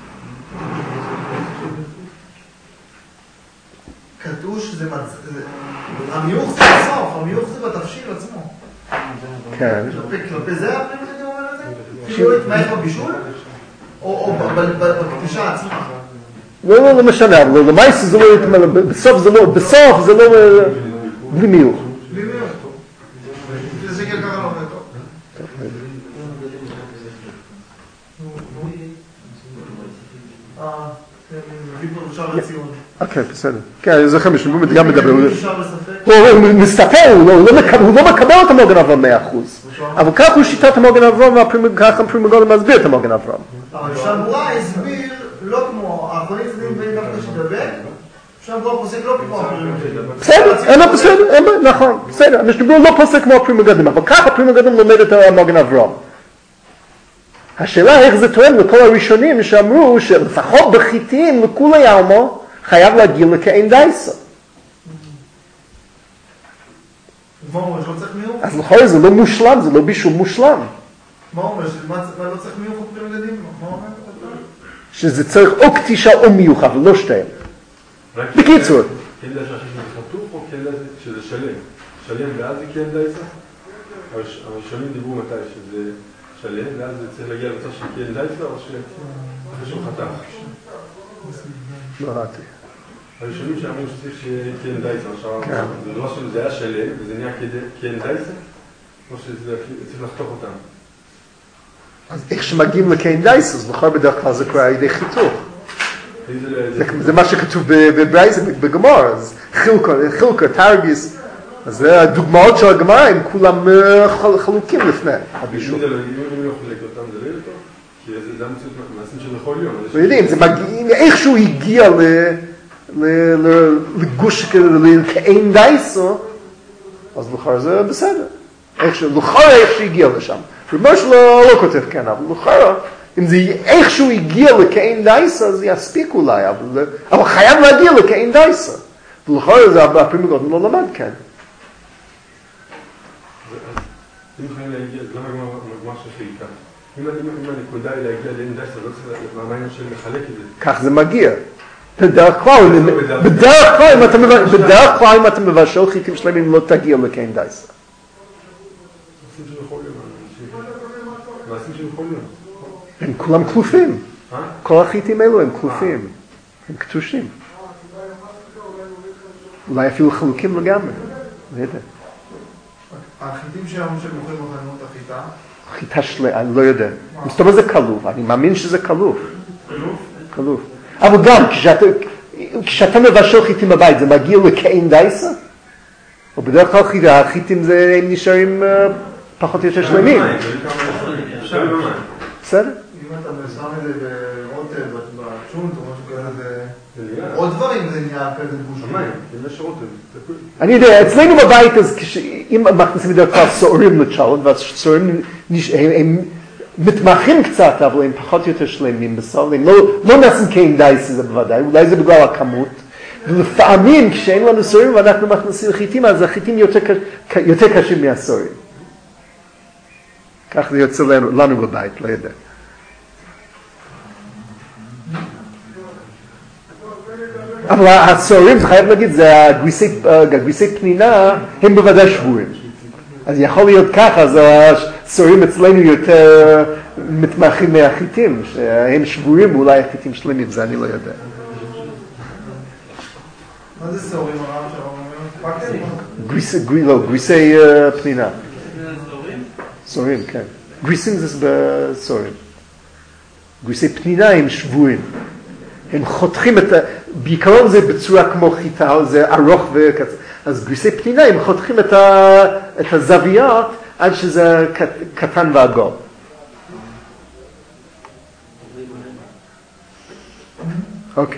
קטוש זה... המיוך זה בסוף, המיוך זה בתבשיל עצמו. כן. כלפי זה הפנים שאני אומר את זה? אפילו נתמך בבישול? או בקטישה עצמה? לא משנה, אבל למעשה זה לא יתמלא, בסוף זה לא, בלי מיוך. בלי מיוך. זה שכן ככה לא עובד טוב. מביא פה עכשיו לציון. אוקיי, בסדר. כן, אני זוכר משהו, הוא גם מדבר. הוא מסתפר, הוא לא מקבל את המוגן אברהם 100%. אבל כך הוא שיטת המוגן אברהם, וככה הפרימגון מסביר את המוגן אברהם. אבל שבורה הסביר לא כמו, האחרונים צדדים בין דווקא שדבק, שבורה פוסק לא כמו הפרימגון. בסדר, נכון, בסדר. המשתבר לא פוסק כמו הפרימגון, אבל כך הפרימגון לומד את המוגן אברהם. השאלה איך זה תואם לכל הראשונים שאמרו שלפחות בחיתים לכולי עלמו חייב להגיע לכעין דייסה. מה אומר, שלא צריך מיוך? אז לכאורה זה לא מושלם, זה לא בישול מושלם. מה אומר, לא צריך מיוך או פרימגדים? מה אומר? שזה צריך או קטישה או מיוך, אבל לא שתיהם. בקיצור. כלה שהשיש זה חתוך או כלה שזה שלם? שלם ואז זה כן דייסה? הראשונים דיברו מתי שזה... שלם, ואז זה צריך להגיע למצב של כן דייסה או אחרי שהוא חתך? לא ראיתי. הראשונים שאמרו שצריך שכן דייסה, זה לא שזה היה שלם וזה נהיה כן דייסה, או שזה צריך לחתוך אותם? אז איך שמגיעים לכן דייסה, אז לכאורה בדרך כלל זה קורה על ידי חיתוך. זה מה שכתוב בברייזן, בגמרא, אז חילקה, תרגיס, אז זה הדוגמאות של הגמרא, הם כולם חלוקים לפני הבישול. אם הוא לא חולק אותם, זה לא יהיה טוב? כי זה המציאות מעשים של כל יום. לא יודעים, זה מגיעים, איכשהו הגיע לגוש כעין דייסו, אז לכאורה זה בסדר. לכאורה איכשהו הגיע לשם. רמוש לא כותב כן, אבל לכאורה, אם זה איכשהו הגיע לכעין דייסה, זה יספיק אולי, אבל חייב להגיע לכעין דייסה. ולכאורה זה הפרימגון לא למד כן. אם יכולים להגיע, למה הגמרא של חילקה? אם הנקודה היא להגיע לאין דייסה, לא צריך מהמיינו של לחלק את זה. כך זה מגיע. בדרך כלל אם אתה מבשל חיתים שלמים לא תגיע לכעין דייסה. מעשים של כל יום. מעשים של כל יום. הם כולם כלופים. כל החיתים האלו הם כלופים. הם קטושים. אולי אפילו חלוקים לגמרי. לא יודע. החיתים שלנו שמוכרים בחנות החיטה? חיטה שלה, אני לא יודע. זאת אומרת זה כלוף, אני מאמין שזה כלוף. כלוף? כלוף. אבל גם, כשאתה מבשל חיתים בבית, זה מגיע לכעין דייסה? או בדרך כלל החיתים הם נשארים פחות או יותר שלמים. בסדר? אם אתה שם את זה ברוטב, בצ'ונט או משהו כזה, עוד דברים זה נהיה כזה גוש. אני יודע, אצלנו בבית, אז אם מכניסים בדרך כלל סוערים לצ'לון, והסוערים הם מתמחים קצת, אבל הם פחות או יותר שלמים בסוף, הם לא נעשים כעין דייסה, זה בוודאי, אולי זה בגלל הכמות, ולפעמים כשאין לנו סוערים ואנחנו מכניסים חיתים, אז החיתים יותר קשים מהסוערים. כך זה יוצא לנו בבית, לא יודע. אבל הסוערים, זה חייב להגיד, זה הגביסי פנינה, הם בוודאי שבורים. אז יכול להיות ככה, אז שהצורים אצלנו יותר מתמחים מהחיטים, שהם שבורים ואולי החיטים שלמים, זה אני לא יודע. מה זה שעורים הרב שלו? לא, גריסי פנינה. שעורים, כן. גריסים זה בשעורים. גריסי פנינה הם שבורים. הם חותכים בעיקרון זה בצורה כמו חיטה, זה ארוך וקצר. אז גריסי פנינה הם חותכים את הזוויות עד שזה קטן ועגול. אוקיי.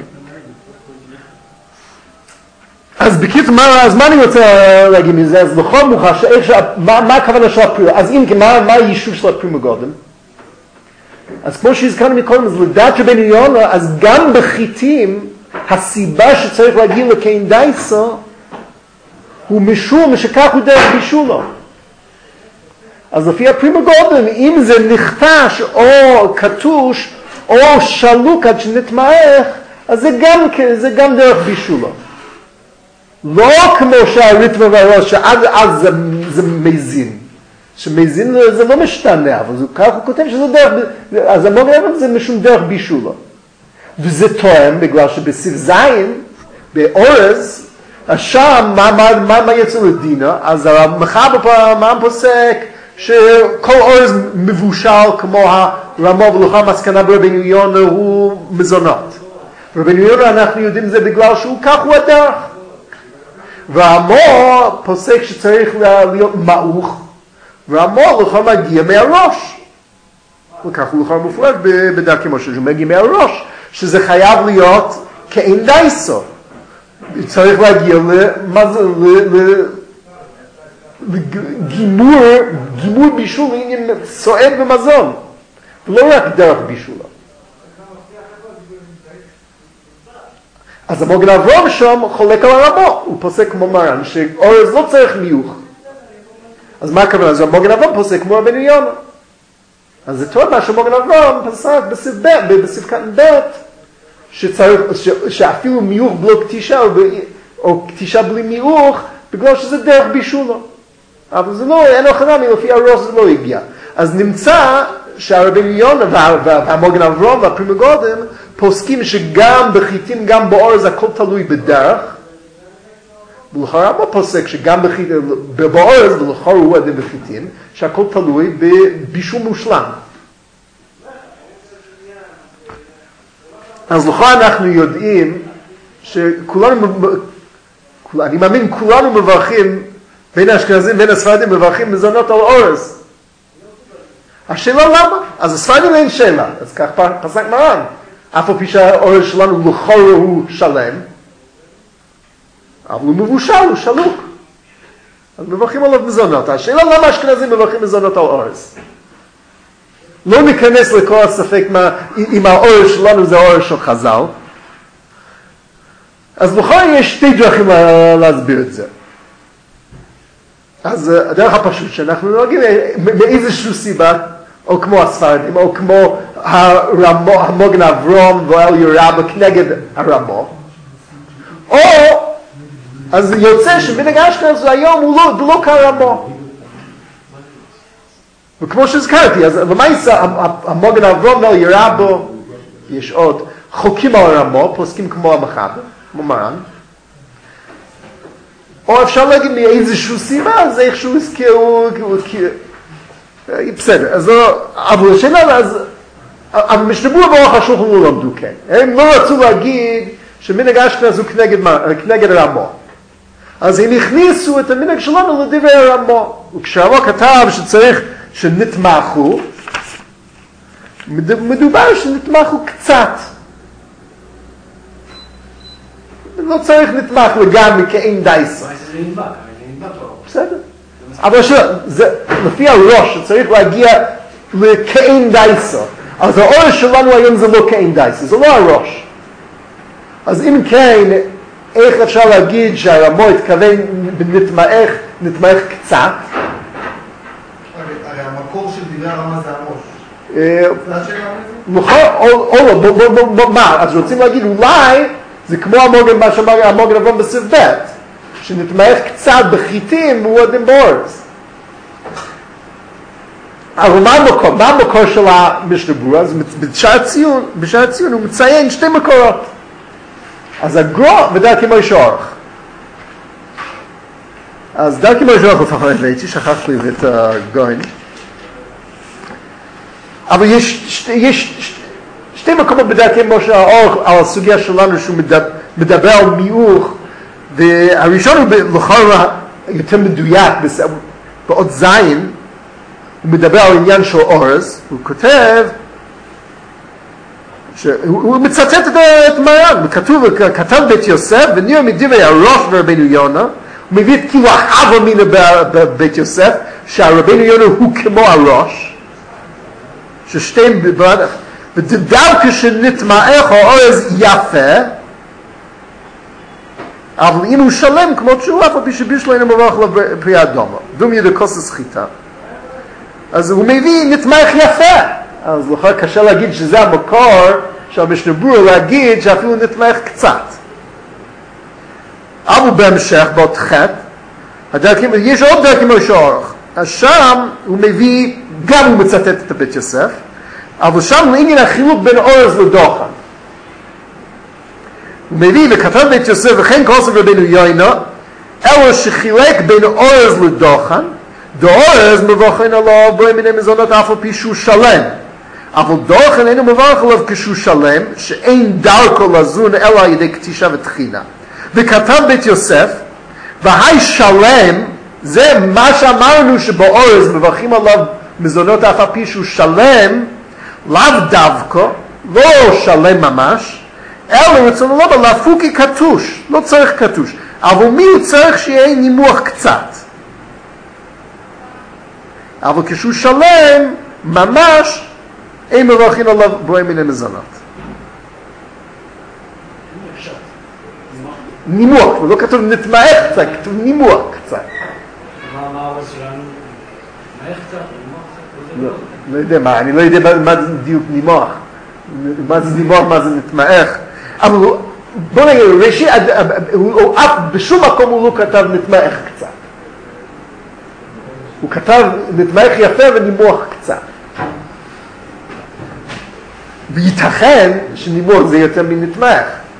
אז בקיצור, אז מה אני רוצה להגיד מזה? אז בכל מוכר, מה הכוונה של הפרימה? אז אם כן, מה היישוב של הפרימה קודם? אז כמו שהזכרנו מקודם, אז לדעת רבנו יונה, אז גם בחיטים, הסיבה שצריך להגיע לקין דייסו, הוא משום שכך הוא דרך בישולו. אז לפי הפרימה קודם, אם זה נחתש או קטוש, או שלוק עד שנתמעך, אז זה גם דרך בישולו. לא כמו שהריטמה והראש, שעד אז זה מזין. שמזין זה לא משתנה, אבל כך הוא כותב שזה דרך, אז המון רבן זה משום דרך בישולו. וזה תואם בגלל שבסיב זין, באורז, שם, מה יצא לדינה? אז המחבר פעם פוסק שכל אורז מבושל כמו הרמו ולכל מסקנה ברבנו יונה הוא מזונות. רבנו יונה אנחנו יודעים זה בגלל שהוא כך הוא הדרך. והמור פוסק שצריך להיות מעוך, והמור לכל מגיע מהראש. וכך הוא לכל מופרק בדרכי משה, שהוא מגיע מהראש, שזה חייב להיות כאין דייסו. צריך להגיע לגימור בישול לעניין סועד ומזון, ולא רק דרך בישולה. אז המוגן אברהם שם חולק על הרמו, הוא פוסק כמו מרן, שאורז לא צריך מיוך. אז מה הכוונה? אז המוגן אברהם פוסק כמו רבנו יונה. אז זה טוב מה שמוגן אברהם פסק בסיב קטן ב' שאפילו מיוך בלא קטישה או קטישה בלי מיוך, בגלל שזה דרך בישולו. אבל זה לא, אין הכנה מלפי הראש זה לא הגיע. אז נמצא שהרבנו יונה והמוגן אברהם והפרימה קודם פוסקים שגם בחיטים, גם באורז, הכל תלוי בדרך. ולכאורה מה פוסק שגם באורז, ולכאורה הוא עדיין בחיטים, שהכל תלוי בבישול מושלם. אז לכאורה אנחנו יודעים שכולנו, אני מאמין, כולנו מברכים, בין האשכנזים ובין הספרדים מברכים מזונות על אורז. השאלה למה? אז הספרדים אין שאלה, אז כך פסק מרן. אף על פי שהאורז שלנו לכאורה הוא שלם, אבל הוא מבושל, הוא שלוק. אז מברכים עליו מזונות. השאלה למה האשכנזים מברכים מזונות על אורז? לא ניכנס לכל הספק אם האורז שלנו זה האורז של חז"ל. אז לכאורה יש שתי דרכים להסביר את זה. אז הדרך הפשוט שאנחנו נוהגים מאיזושהי סיבה, או כמו הספרדים, או כמו המוגן אברהם ואל ירבה כנגד הרמו, או אז יוצא שמנהג אשכנז היום הוא לא כרמו. וכמו שהזכרתי, אז למעשה המוגן אברהם ואל ירבה, יש עוד חוקים על הרמו, פוסקים כמו המחבר, כמו מרן, או אפשר להגיד מאיזושהי סיבה, זה איכשהו הזכירו, בסדר, אז לא, אבל השאלה, אז המשתברו באורח השולחן לא למדו כן. הם לא רצו להגיד שמנהג אשכנז הוא כנגד הרמו. אז הם הכניסו את המנהג שלנו לדברי הרמו. וכשהרמו כתב שצריך שנתמחו, מדובר שנתמחו קצת. לא צריך נתמח לגמרי כאין דייסה. בסדר. אבל לפי הראש שצריך להגיע לכאין דייסה. אז האורז שלנו היום זה לא כאין דייסה, זה לא הראש. אז אם כן, איך אפשר להגיד שהרמו התכוון נתמח קצת? הרי המקור של דברי הרמה זה הראש. נכון, או מה? אז רוצים להגיד אולי זה כמו מה שאמר המוגן אברהם בסיב ב' שנתמח קצת בחיטים הוא עדיין באורז. אבל מה המקור של המשנה ברורה? אז בשער הציון הוא מציין שתי מקורות. אז הגרו ודרכי מוישה אורך. אז דרכי מוישה אורך לפחות הבאתי, שכחתי את הגוין. אבל יש שתי מקומות בדרכי מוישה אורך על הסוגיה שלנו שהוא מדבר על מיוך, והראשון הוא לכאורה יותר מדויק, באות זין, הוא מדבר על עניין של אורז, הוא כותב, הוא מצטט את מרן, כתב בית יוסף, ונראה מדברי הראש ורבנו יונה, הוא מביא את כאילו החווה מן בבית יוסף, שהרבנו יונה הוא כמו הראש, ששתיהם, ודווקא שנתמעך האורז יפה, אבל אם הוא שלם כמו שהוא, אף על פי שבישלו אינו מברך לו פרי אדומה, דום ידע כוס הסחיטה. אז הוא מביא נתמך יפה. אז לכן קשה להגיד שזה המקור של המשנה ברורה להגיד שאפילו נתמך קצת. אבל בהמשך, באות חטא, יש עוד דרכי מוישה אורך. אז שם הוא מביא, גם הוא מצטט את בית יוסף, אבל שם לעניין החילוק בין אורז לדוחן. הוא מביא וכתב בית יוסף וכן כוסף רבנו יונה, אלו שחילק בין אורז לדוחן, דאורז מבוכן עליו בו מיני מזונות אף על פי שהוא שלם. אבל דוחן אינו מברך עליו כשהוא שלם, שאין דרכו לזון אלא על ידי קטישה ותחינה. וכתב בית יוסף, והי שלם, זה מה שאמרנו שבאורז מברכים עליו מזונות אף על פי שהוא שלם, לאו דווקא, לא שלם ממש, אלא רצונו לא להפוקי קטוש, לא צריך קטוש. אבל מי הוא צריך שיהיה נימוח קצת? אבל כשהוא שלם, ממש, אין מברכים עליו בואי מיני מזונות. נימוח, לא כתוב נתמעך קצת, כתוב נימוח קצת. מה הרס שלנו? נתמעך קצת? נימוח קצת? לא יודע מה, אני לא יודע מה זה דיוק נימוח. מה זה נימוח, מה זה נתמעך. אבל בוא נגיד, ראשי, בשום מקום הוא לא כתב נתמעך קצת. הוא כתב נתמעך יפה ונימוח קצת. וייתכן שנימוח זה יותר מנתמעך.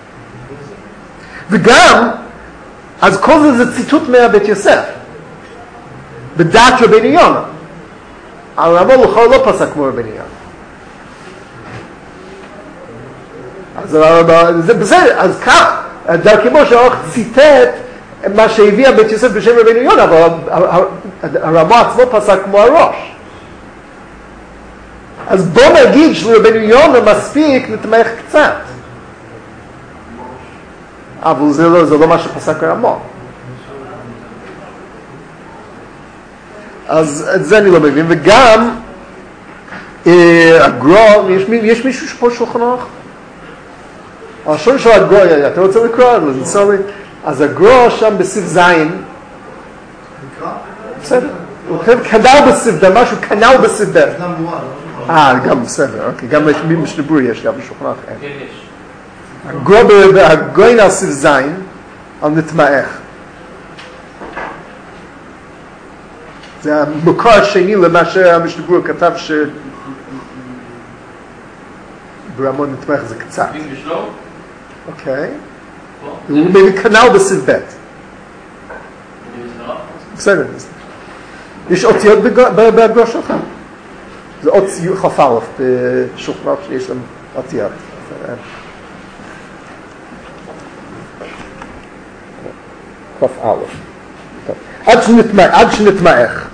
וגם, אז כל זה ציטוט מהבית יוסף. בדעת רבנו יונה. הרמב"ם לכאורה לא פסק כמו רבנו יונה. אז זה בסדר, אז כך, דרכי מוישה אורך ציטט מה שהביא בית יוסף בשם רבנו יונה, אבל הרמב"ם עצמו פסק כמו הראש. אז בוא נגיד שלרבנו יונה מספיק נתמך קצת. אבל זה לא מה שפסק הרמב"ם. אז את זה אני לא מבין, וגם הגרור, יש מישהו שפה שולחן ערוך? הראשון של הגרור, אתה רוצה לקרוא? אז הגרור שם בסיף זין, בסדר, הוא כתב כנל בסיף דה, משהו כנל בסיף דה. גם בסדר, אוקיי, גם משנה ברורה יש, גם בשולחן ערוך אין. הגרור על סיף זין, על נתמעך. זה המקור השני למה שהמשנה ברורה כתב ברמון נתמך זה קצת. אוקיי. הוא מביא כנל בסיף ב'. בסדר. יש אותיות בגרור שלך. זה עוד כף א' בשולחן ערוך שיש להם אותיות. כף א'. עד שנתמעך.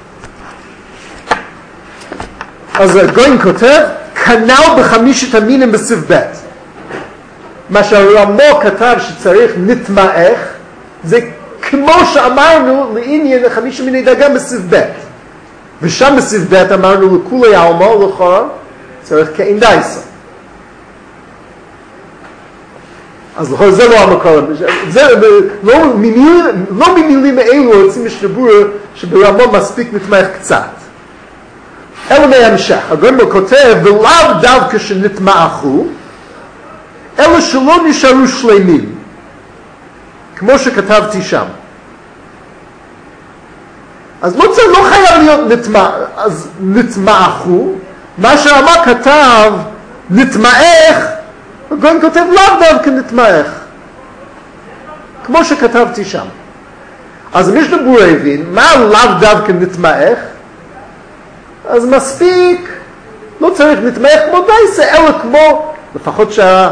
אז הגוין כותב, כנל בחמישת המינים בסיף ב'. מה שהרמב"ם כתב שצריך נתמעך, זה כמו שאמרנו לעניין 5 מיני דגן בסיף ב'. ושם בסיף ב' אמרנו לכולי העלמא לכאורה, צריך כאין דייסה. אז לכאורה זה לא המקור, לא ממילים האלו רוצים משנה ברורה שברמב"ם מספיק נתמעך קצת. אלא מהמשך, הגויים כותב, ולאו דווקא שנתמעכו, אלא שלא נשארו שלמים, כמו שכתבתי שם. אז לא חייב להיות נטמע, אז נטמעכו, מה שהרמה כתב נטמעך, הגויין כותב לאו דווקא נטמעך, כמו שכתבתי שם. אז משנה ברורה הבין, מה לאו דווקא נטמעך? אז מספיק, לא צריך נטמעך כמו דייסה, אלא כמו, לפחות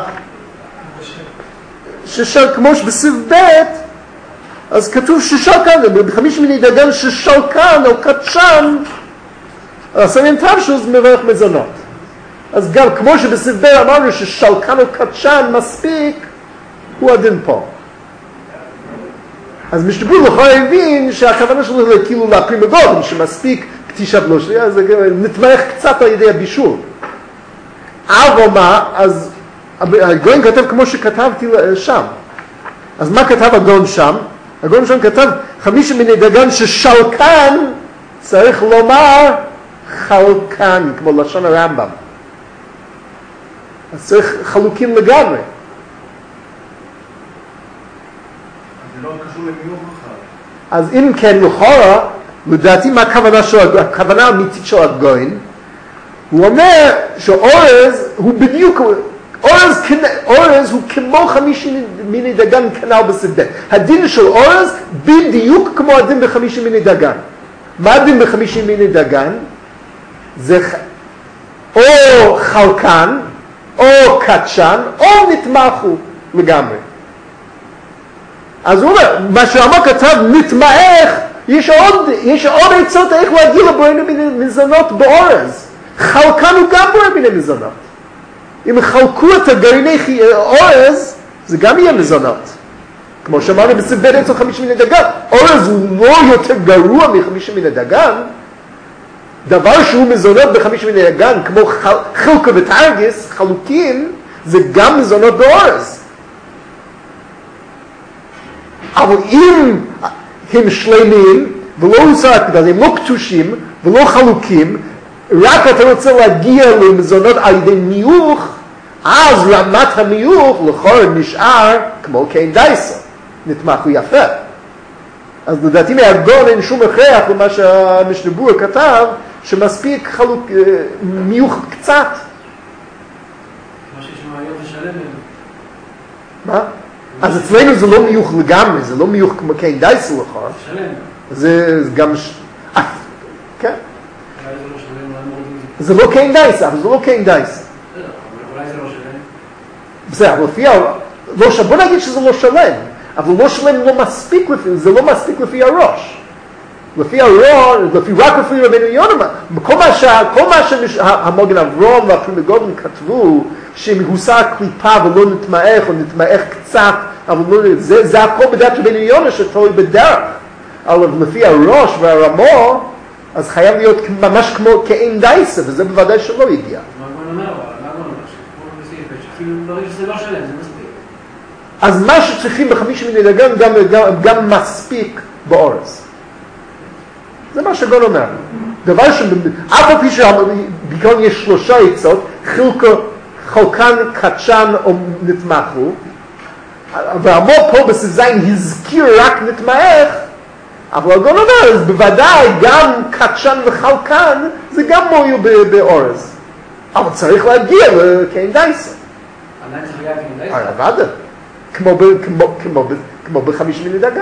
כמו שבסיב ב', אז כתוב ששלקן, ב5 מיני דגן ששלקן או קדשן, הסמים תבשוז מברך מזונות. אז גם כמו שבסיב ב' אמרנו ששלקן או קדשן מספיק, הוא הדין פה. אז משתבור לכו הבין שהכוונה שלו זה כאילו להפרים בגודל, שמספיק קטישה בלו שלי, אז נתמרך קצת על ידי הבישול. אבל מה, אז הגויין כתב כמו שכתבתי שם. אז מה כתב הגויין שם? הגויין שם כתב 5 מיני דגן ששלקן צריך לומר חלקן, כמו לשון הרמב"ם. אז צריך חלוקים לגמרי. זה לא קשור למיוך אחר. אז אם כן, לכאורה, לדעתי מה הכוונה האמיתית של הגויין, הוא אומר שאורז הוא בדיוק, אורז הוא כמו 5 מיני דגן כנ"ל בסבדה. הדין של אורז בדיוק כמו הדין ב5 מיני דגן. מה הדין ב5 מיני דגן? זה או חלקן, או קדשן, או נתמכו לגמרי. אז הוא אומר, מה שאמר כתב נתמך, יש עוד עצות איך להגיע לבורא מיני מזונות באורז. חלקן הוא גם בורא מיני מזונות. אם חלקו את הגרעיני אורז, זה גם יהיה מזונות. כמו שאמרנו בסבד אצל 5 מיני דגן. אורז הוא לא יותר גרוע מ5 מיני דגן. דבר שהוא מזונות ב5 מיני דגן, כמו חלקה ותרגס, חלוקים, זה גם מזונות באורז. אבל אם הם שלמים, ולא הוסר הקדש, הם לא קטושים, ולא חלוקים, רק אתה רוצה להגיע למזונות על ידי מיוך, אז רמת המיוך לכאורה נשאר כמו קיין דייסה, נתמך הוא יפה. אז לדעתי מהגון אין שום הכרח למה שהמשנה ברורה כתב, שמספיק מיוך קצת. מה שיש מהיום לשלם ממנו. מה? אז אצלנו זה לא מיוך לגמרי, זה לא מיוך כמו קיין דייסה לכאורה. שלם. זה גם... כן. אולי זה לא שלם, זה לא קיין דייסה, אבל זה לא קיין דייסה. אולי זה לא שלם. בסדר, לפי בוא נגיד שזה לא שלם, אבל לא שלם לא מספיק לפי, זה לא מספיק לפי הראש. רק לפי רבנו יונה, כל מה שהמגן אברהם והפרימי גורדון כתבו, שמהוסר קליפה ולא נתמעך או נתמעך קצת, אבל זה הכל בדעת רבנו יונה שתלוי בדרך. אבל לפי הראש והרמו, אז חייב להיות ממש כמו כאין דייסה, וזה בוודאי שלא הגיע. מה גון אומר? שאפילו דברים שזה לא שלם, זה מספיק. אז מה שצריכים ב5 מיני דגן גם מספיק באורז. זה מה שגון אומר. דבר אף על פי שבעיקרון יש 3 עצות, חלקן, קדשן או נתמכו, והמו פה בסזיין הזכיר רק נתמך, אבל הגון אומר, אז בוודאי גם קדשן וחלקן זה גם מועיל באורז. אבל צריך להגיע לקיין דייסה. עדיין צריך להגיע לקיין דייסה? עבדה. כמו ב5 מיני דגן. אבל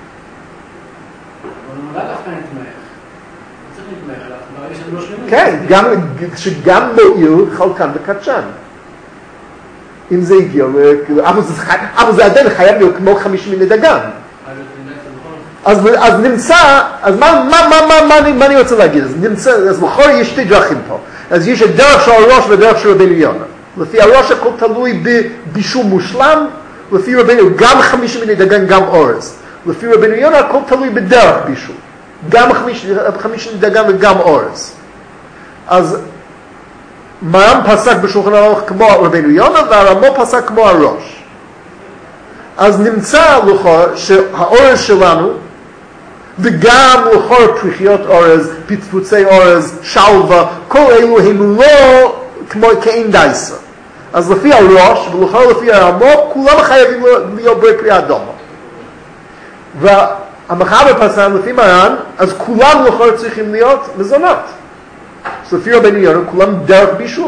לא דווקא נתמך. צריך נתמך עליו, ברגע שאתם לא שלמים. כן, שגם מועיל חלקן וקדשן. אם זה הגיע, אבל זה עדיין חייב להיות כמו 5 מיני דגן. אז נמצא, אז מה אני רוצה להגיד? אז בכל יש 2 דרכים פה. אז יש הדרך של הראש ודרך של רבנו יונה. לפי הראש הכל תלוי בבישול מושלם, לפי רבנו גם 5 מיני דגן גם אורז. לפי רבנו יונה הכל תלוי בדרך בישול. גם 5 מיני דגן וגם אורז. אז מרם פסק בשולחן ערוך כמו רבנו יונה, והרמו פסק כמו הראש. אז נמצא לכאורה שהאורז שלנו, וגם לכאורה פריחיות אורז, פצפוצי אורז, שלווה, כל אלו הם לא כמו כאין דייסה. אז לפי הראש ולכאורה לפי הרמו, כולם חייבים להיות ברי פרי אדומה. המחבר פסק לפי מרן, אז כולם לכאורה צריכים להיות מזונות. אז לפי רבנו יונה, כולם דרך בישול.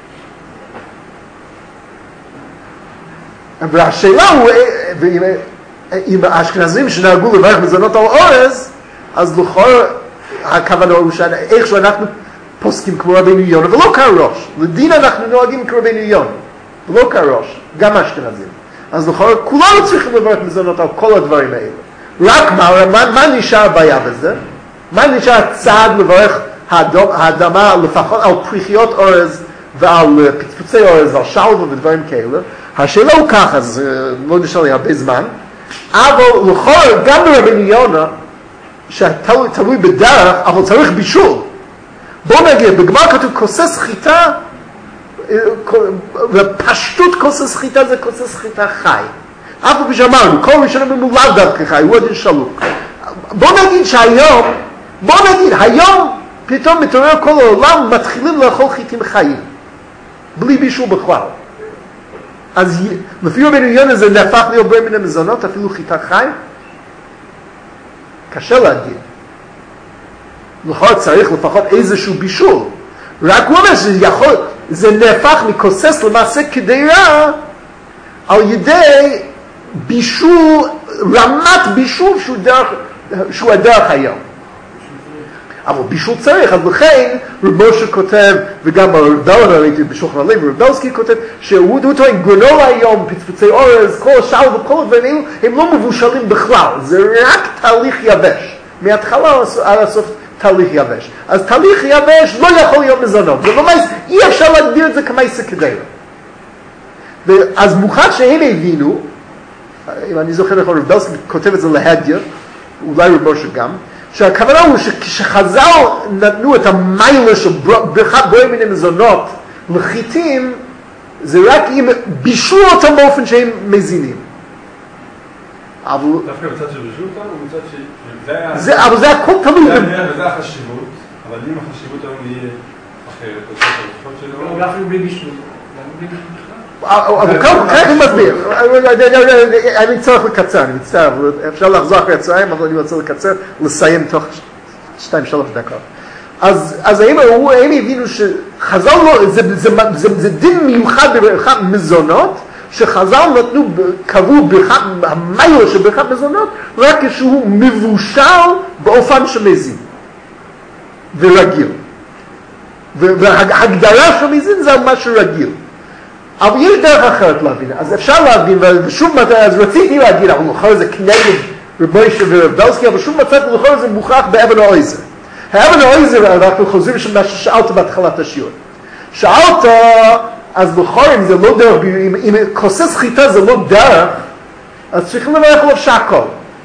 והשאלה הוא, אם האשכנזים שנהגו לברך מזונות על אורז, אז לכאורה הכוונה הוא איך שאנחנו פוסקים כמו רבנו יונה, ולא כראש. לדין אנחנו נוהגים כרבנו יונה, ולא כראש, גם האשכנזים. אז לכאורה כולנו צריכים לברך מזונות על כל הדברים האלה. רק מה נשאר הבעיה בזה? מה נשאר הצעד לברך האדמה לפחות על פריחיות אורז ועל פצפוצי אורז ועל שלווה ודברים כאלה? השאלה הוא ככה, אז לא נשאר לי הרבה זמן, אבל לכאורה גם ברבנו יונה, שתלוי בדרך, אבל צריך בישול. בואו נגיד, בגמרא כתוב כוסס חיטה, ופשטות כוסס חיטה זה כוסס חיטה חי. אף פעם שאמרנו, כל ראשון ממולד דווקא חי, הוא עדין שלוק. בואו נגיד שהיום, היום פתאום מתעורר כל העולם, מתחילים לאכול חיטים חיים, בלי בישול בכלל. אז לפי רבנו יונה זה נהפך להיות בין מן המזונות, אפילו חיטה חי? קשה להגיד. לכאורה צריך לפחות איזשהו בישול. רק הוא אומר זה נהפך מכוסס למעשה קדירה על ידי בישול, רמת בישול שהוא הדרך היום. אבל בישול צריך, אז לכן רב משה כותב, וגם הרב דלן ראיתי בשולחן ערוך, ורב בלסקי כותב, שהוא טוען גרנולה היום, פצפוצי אורז, כל השאר וכל הדברים האלו, הם לא מבושלים בכלל, זה רק תהליך יבש. מההתחלה עד הסוף תהליך יבש. אז תהליך יבש לא יכול להיות מזונות. אי אפשר להגדיר את זה כמעשה קדירה. אז מוכן שהם הבינו, אם אני זוכר נכון, רב בלסקי כותב את זה להדיה, אולי רב משה גם, שהכוונה הוא שכשחז"ל נתנו את המיילה של ברכת בורא מיני מזונות לחיטים, זה רק אם בישלו אותם באופן שהם מזינים. דווקא בצד של בישלו אותם, או בצד אבל זה הכל תלוי. וזה החשיבות, אבל אם החשיבות היום יהיה אחרת, או זאת הלפות שלו... לא אפילו בלי בישלו. אבל ככה אני מסביר, אני צריך לקצר, אני מצטער, אפשר לחזור אחרי הצהריים, אבל אני רוצה לקצר, לסיים תוך 2-3 דקות. אז הם הבינו שחז"ל לא, זה דין מיוחד בברכת מזונות, שחז"ל נתנו, קבעו המיילה של ברכת מזונות, רק כשהוא מבושל באופן שמזין ורגיל. וההגדרה של מזין זה משהו רגיל. אבל יש דרך אחרת להבין, אז אפשר להבין, ושוב אז רציתי להגיד, אבל לכאורה זה כנגד רב משה ורב בלסקי, אבל שוב מצאתי לכאורה זה מוכרח באבן העוזר. האבן העוזר, אנחנו חוזרים שמה ששאלת בהתחלת השיעור. שאלת, אז לכאורה אם זה לא דרך, אם כוסס חיטה זה לא דרך, אז צריכים לברך עליו שהכל.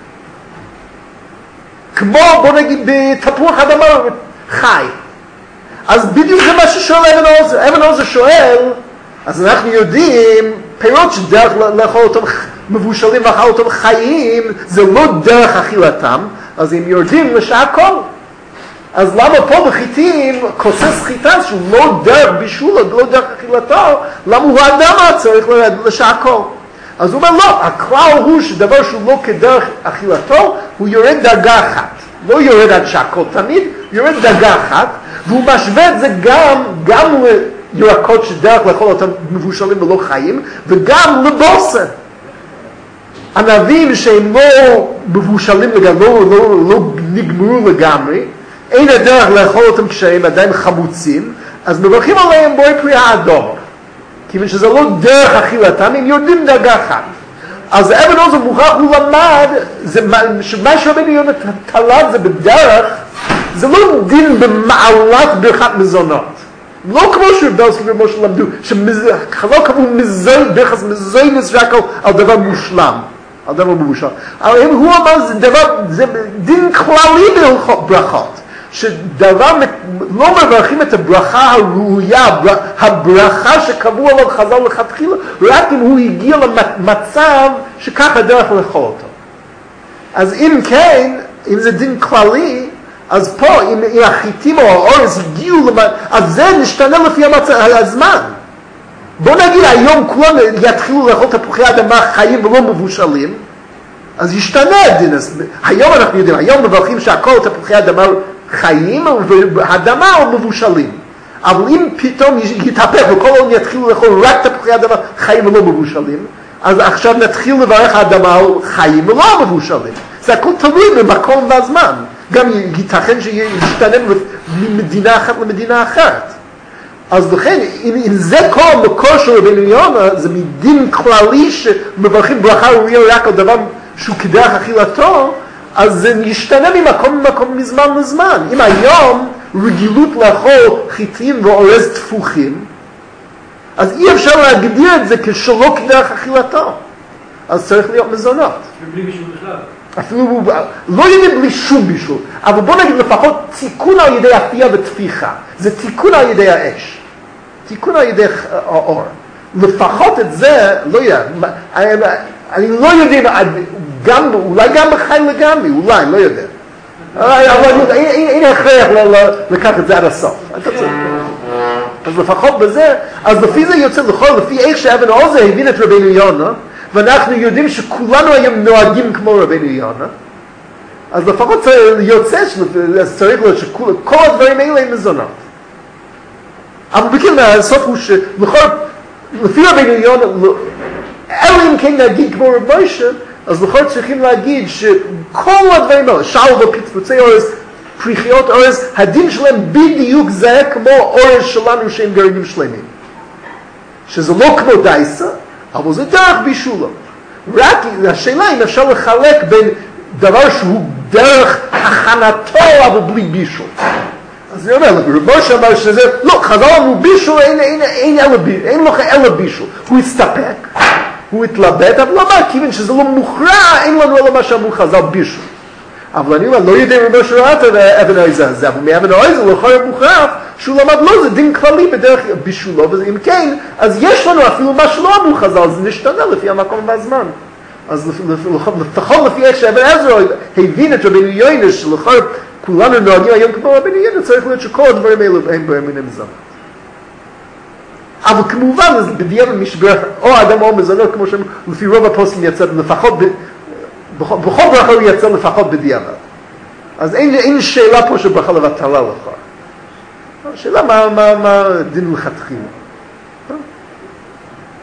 כמו, בוא נגיד, בתפוח אדמה חי. אז בדיוק זה מה ששואל אבן העוזר. אבן העוזר שואל, אז אנחנו יודעים, פירות שדרך לאכול אותם מבושלים ואכל אותם חיים, זה לא דרך אכילתם, אז הם יורדים לשעקול. אז למה פה בחיטים, כוסס חיטה שהוא לא דרך בישול, לא דרך אכילתו, למה הוא האדם צריך לרדת לשעקול? אז הוא אומר לא, הכלל הוא שדבר שהוא לא כדרך אכילתו, הוא יורד דרגה אחת. לא יורד עד שעקול תמיד, יורד דרגה אחת, והוא משווה את זה גם ירקות שדרך לאכול אותם מבושלים ולא חיים, וגם לבוסר. ענבים שהם לא מבושלים לגמרי, לא נגמרו לגמרי, אין הדרך לאכול אותם כשהם עדיין חמוצים, אז מברכים עליהם בואי פרי האדום. כיוון שזה לא דרך אכילתם, הם יורדים דרגה אחת. אז אבן עוזר מוכרח הוא למד, שמה שרבנו יונה תלד זה בדרך, זה לא דין במעלת ברכת מזונות. לא כמו שרב בלסקי ורב משה למדו, שלא קבעו ברכת מזונות רק על דבר מושלם, על דבר מבושל. אבל הוא אמר, זה דין כללי בהלכות ברכות, שדבר לא מברכים את הברכה הראויה, הברכה שקבעו עליו חז"ל לכתחילה, רק אם הוא הגיע למצב שכך הדרך לאכול אותו. אז אם כן, אם זה דין כללי, אז פה, אם החיטים או האורז הגיעו, אז זה נשתנה לפי הזמן. בוא נגיד, היום כולם יתחילו לאכול תפוחי אדמה חיים ולא מבושלים, אז ישתנה הדין. היום אנחנו יודעים, היום מברכים שהכל תפוחי אדמה חיים, והאדמה או מבושלים. אבל אם פתאום יתהפך וכל העולם יתחילו לאכול רק תפוחי אדמה חיים ולא מבושלים, אז עכשיו נתחיל לברך האדמה חיים ולא מבושלים. זה הכל תלוי במקום והזמן. גם ייתכן שישתנה ממדינה אחת למדינה אחרת. אז לכן, אם זה כל המקור של רבינו יונה, זה מדין כללי שמברכים ברכה ראויה רק על דבר שהוא כדרך אכילתו, אז זה ישתנה ממקום למקום, מזמן לזמן. אם היום רגילות לאכול חיטים ואורז תפוחים, אז אי אפשר להגדיר את זה כשלא כדרך אכילתו. אז צריך להיות מזונות. ובלי בישול בכלל. אפילו, לא יודעים בלי שום בישול, אבל בוא נגיד לפחות תיקון על ידי אפייה וטפיחה. זה תיקון על ידי האש. תיקון על ידי האור. לפחות את זה, לא יודע, אני לא יודע, אולי גם בחי לגמרי, אולי, לא יודע. אין הכרח לקח את זה עד הסוף. אז לפחות בזה, אז לפי זה יוצא לפי איך שאבן עוזר הבין את רבינו יונה, ואנחנו יודעים שכולנו היום נוהגים כמו רבינו יונה, אז לפחות יוצא שצריך להיות שכל הדברים האלה הם מזונות. אבל בכלל, הסוף הוא לפי רבינו יונה, אלא אם כן נגיד כמו רב מוישה, אז לכאורה צריכים להגיד שכל הדברים האלה, שאול ופצפוצי אורז, פריחיות אורז, הדין שלהם בדיוק זה כמו אורז שלנו שהם גרעינים שלמים. שזה לא כמו דייסה, אבל זה דרך בישולו. רק השאלה אם אפשר לחלק בין דבר שהוא דרך הכנתו אבל בלי בישול. אז אני אומר, רב משה אמר שזה, לא, חז"ל אמרו בישול, אין לו אלא בישול. הוא הסתפק, הוא התלבט, אבל לא אמר, כיוון שזה לא מוכרע, אין לנו אלא מה שאמרו חז"ל בישול. אבל אני אומר, לא יודע רב משה ראה את אבן העזר הזה, אבל מאבן העזר לא יכול להיות מוכרח, שהוא למד לא, זה דין כללי בדרך בישולו, ואם כן, אז יש לנו אפילו מה שלא אמרו חז"ל, זה נשתנה לפי המקום והזמן. אז לפחות לפי איך שאבן העזר הבין את רבינו יונה, שלכל כולנו נוהגים היום כמו רבינו יונה, צריך להיות שכל הדברים האלה הם מיני מזונות. אבל כמובן, אז בדיעבד משבר, או אדם או מזונות, כמו שלפי רוב הפוסקים יצא, לפחות, בכל ברכה הוא יצא לפחות בדיעבד. אז אין שאלה פה של ברכה לבטלה לך. השאלה מה דין לכתחילה.